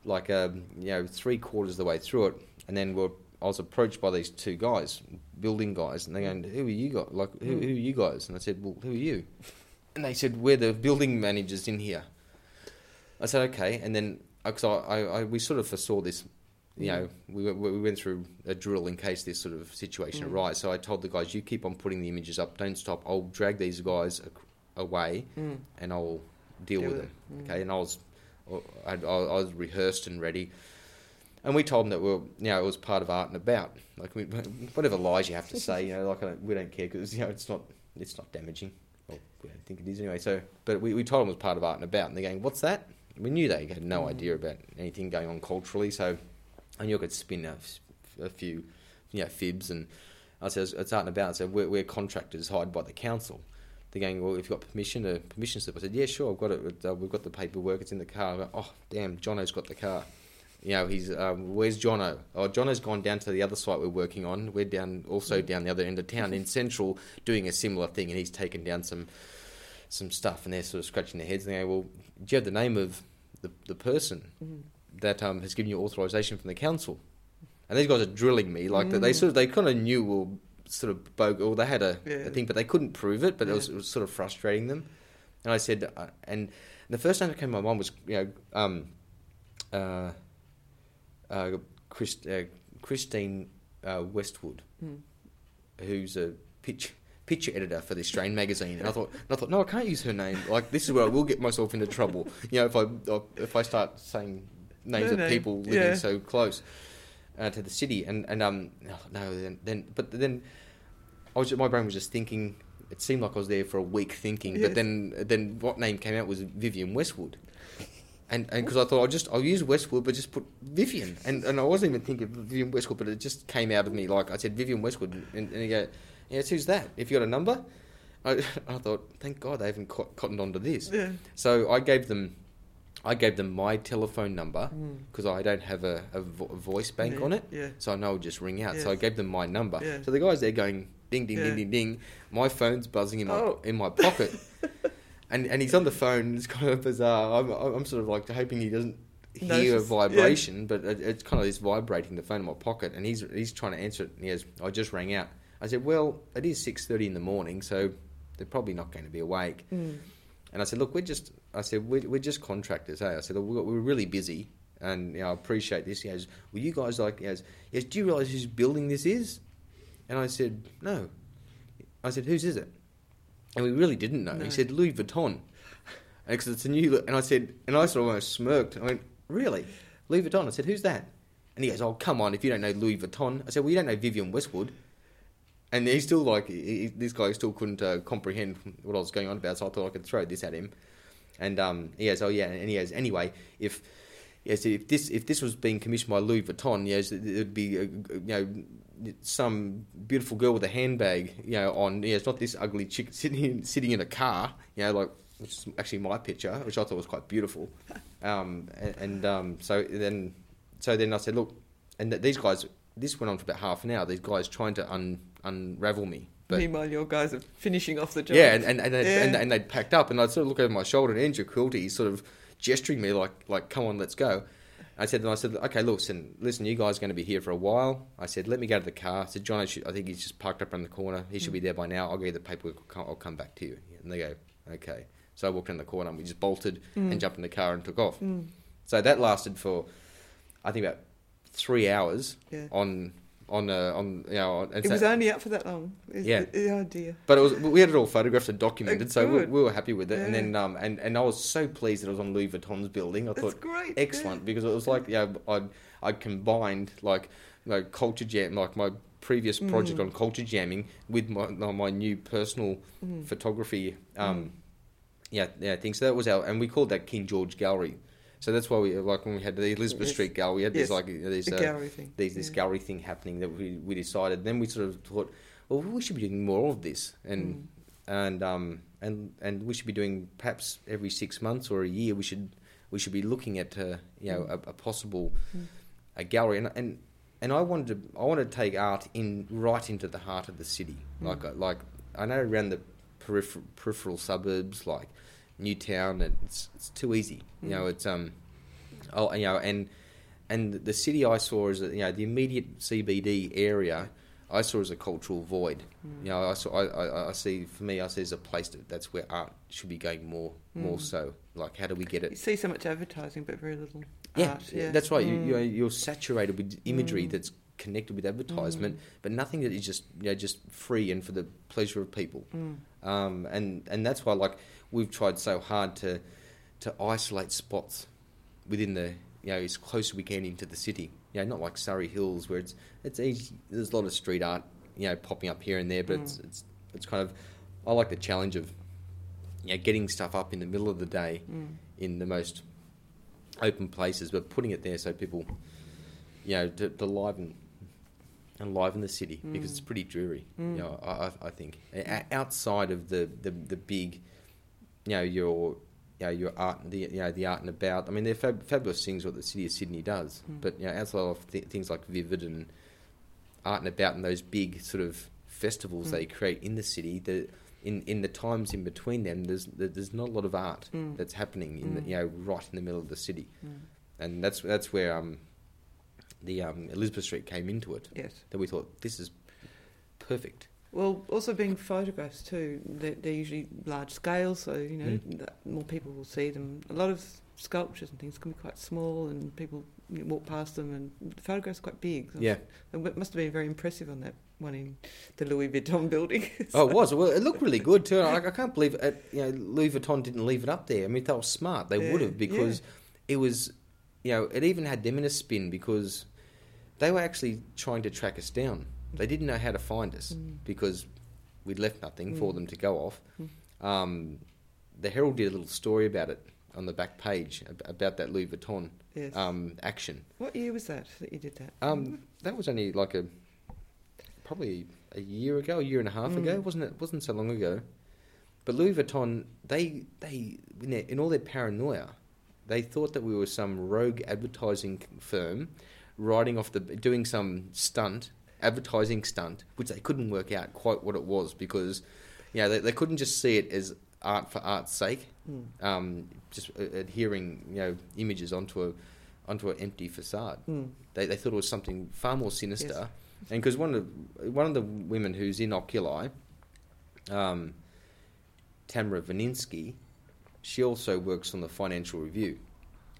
3/4 of the way through it, and then I was approached by these 2 guys, building guys, and they're going, "Who are you guys? Who are you guys?" And I said, "Well, who are you?" And they said, "We're the building managers in here." I said, "Okay." And then we sort of foresaw this, we went through a drill in case this sort of situation arises. So I told the guys, "You keep on putting the images up, don't stop. I'll drag these guys away, and I'll deal with them." Okay, and I was rehearsed and ready, and we told them that it was part of art and about. Whatever lies you have to say, we don't care, because it's not damaging. Well, we don't think it is anyway. So, but we told them it was part of art and about, and they're going, "What's that?" We knew they had no idea about anything going on culturally, so I knew I could spin a few, fibs, and I said, "It's art and about." I said, "We're contractors hired by the council." They're going, "Well, if you've got permission slip." I said, "Yeah, sure, I've got it. We've got the paperwork. It's in the car." I go, "Oh, damn, Jono's got the car." He's where's Jono? Oh, Jono's gone down to the other site we're working on. We're down the other end of town in Central doing a similar thing, and he's taken down some stuff, and they're sort of scratching their heads. And they go, "Well, do you have the name of the person that has given you authorization from the council?" And these guys are drilling me they kind of knew we were sort of bogus, they had a thing, but they couldn't prove it. But it was sort of frustrating them. And I said, and the first name that came to my mind was Christine Westwood, who's a picture editor for the Australian magazine. And I thought, no, I can't use her name. This is where I will get myself into trouble. If I start saying names of people living so close to the city. And then my brain was just thinking. It seemed like I was there for a week thinking, but then what name came out was Vivienne Westwood. And because I thought I'll use Westwood, but just put Vivienne, and I wasn't even thinking of Vivienne Westwood, but it just came out of me. I said Vivienne Westwood, and he go, "Yes, who's that? If you got a number?" I thought, thank God they haven't cottoned on to this. Yeah. So I gave them my telephone number, because I don't have a voice bank on it, so I know it'll just ring out. So I gave them my number. Yeah. So the guy's there going ding ding ding ding ding. My phone's buzzing in my pocket. And he's on the phone. It's kind of bizarre. I'm sort of hoping he doesn't hear a vibration, but it's kind of this vibrating the phone in my pocket. And he's trying to answer it. And he goes, "I just rang out." I said, "Well, it is 6:30 in the morning, so they're probably not going to be awake." And I said, "Look, we're just contractors, hey?" I said, "We're really busy. and I appreciate this. He goes, well, you guys like, he goes, do you realise whose building this is? And I said, no. I said, whose is it? And we really didn't know. No. He said, Louis Vuitton. Because it's a new... And I said... And I sort of almost smirked. I went, really? Louis Vuitton? I said, who's that? And he goes, oh, come on, if you don't know Louis Vuitton. I said, well, you don't know Vivienne Westwood. And he's still like... this guy still couldn't comprehend what I was going on about, so I thought I could throw this at him. And he goes, oh, yeah. And he goes, anyway, if this was being commissioned by Louis Vuitton, it would be... some beautiful girl with a handbag, on, it's not this ugly chick sitting in a car, which is actually my picture, which I thought was quite beautiful. So then I said, look, and these guys, this went on for about half an hour, these guys trying to unravel me. But, meanwhile, your guys are finishing off the job. Yeah, and they'd packed up, and I'd sort of look over my shoulder, and Andrew Quilty sort of gesturing me like, come on, let's go. I said, okay, look, listen, you guys are going to be here for a while. I said, let me go to the car. I said, John, I think he's just parked up around the corner. He should be there by now. I'll get you the paperwork. I'll come back to you. And they go, okay. So I walked around the corner and we just bolted and jumped in the car and took off. So that lasted for, I think, about 3 hours on it was only up for that long. Oh dear. But we had it all photographed and documented, so we were happy with it. Yeah. And then and I was so pleased that it was on Louis Vuitton's building. I thought, great, excellent, because it was like I'd combined culture jam, like my previous project on culture jamming, with my new personal photography thing. So that was and we called that King George Gallery. So that's why we, when we had the Elizabeth Street Gallery, we had this gallery thing. This gallery thing happening that we decided. Then we sort of thought, well, we should be doing more of this, and we should be doing perhaps every 6 months or a year. We should be looking at a possible a gallery, and I wanted to take art right into the heart of the city, like I know around the peripheral suburbs like Newtown, it's too easy. It's and the city I saw as the immediate CBD area I saw as a cultural void. I see as a place that's where art should be going more so. Like, how do we get it? You see so much advertising, but very little art. Yeah, that's right. You're saturated with imagery that's connected with advertisement, but nothing that is just free and for the pleasure of people. And that's why we've tried so hard to isolate spots within the as close as we can into the city. Not like Surrey Hills where it's easy. There's a lot of street art popping up here and there, but it's kind of, I like the challenge of getting stuff up in the middle of the day in the most open places, but putting it there so people to enliven the city, because it's pretty dreary. I think outside of the big, your art, the art and about. I mean, they're fabulous things what the city of Sydney does, but outside of things like Vivid and art and about and those big sort of festivals they create in the city, in the times in between them, there's not a lot of art that's happening in right in the middle of the city, and that's where the Elizabeth Street came into it. Yes, that we thought this is perfect. Well, also being photographs too, they're usually large scale, so more people will see them. A lot of sculptures and things can be quite small, and people walk past them, and the photographs are quite big. Yeah, it must have been very impressive on that one in the Louis Vuitton building. Oh, it was. Well, it looked really good too. I can't believe Louis Vuitton didn't leave it up there. I mean, if they were smart, they would have, because it was, it even had them in a spin, because they were actually trying to track us down. They didn't know how to find us because we'd left nothing for them to go off. The Herald did a little story about it on the back page, about that Louis Vuitton action. What year was that you did that? That was only probably a year and a half ago, wasn't it? It wasn't so long ago. But Louis Vuitton, they in all their paranoia, they thought that we were some rogue advertising firm doing some advertising stunt, which they couldn't work out quite what it was, because they couldn't just see it as art for art's sake, just adhering images onto an empty facade. They thought it was something far more sinister. And because one of the women who's in Oculi, Tamara Vaninsky, she also works on the Financial Review,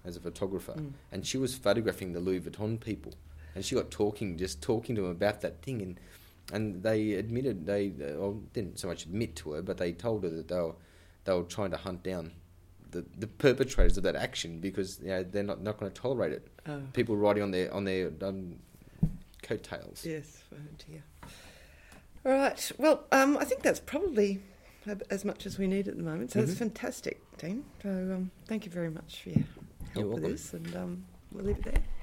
as a photographer, and she was photographing the Louis Vuitton people, and she got talking to them about that thing, and they admitted didn't so much admit to her, but they told her that they were trying to hunt down the perpetrators of that action because they're not going to tolerate it. Oh. People riding on their coattails. Yes, oh dear. All right. Well, I think that's probably as much as we need at the moment. So it's fantastic, Dean. So thank you very much for your help with this, and we'll leave it there.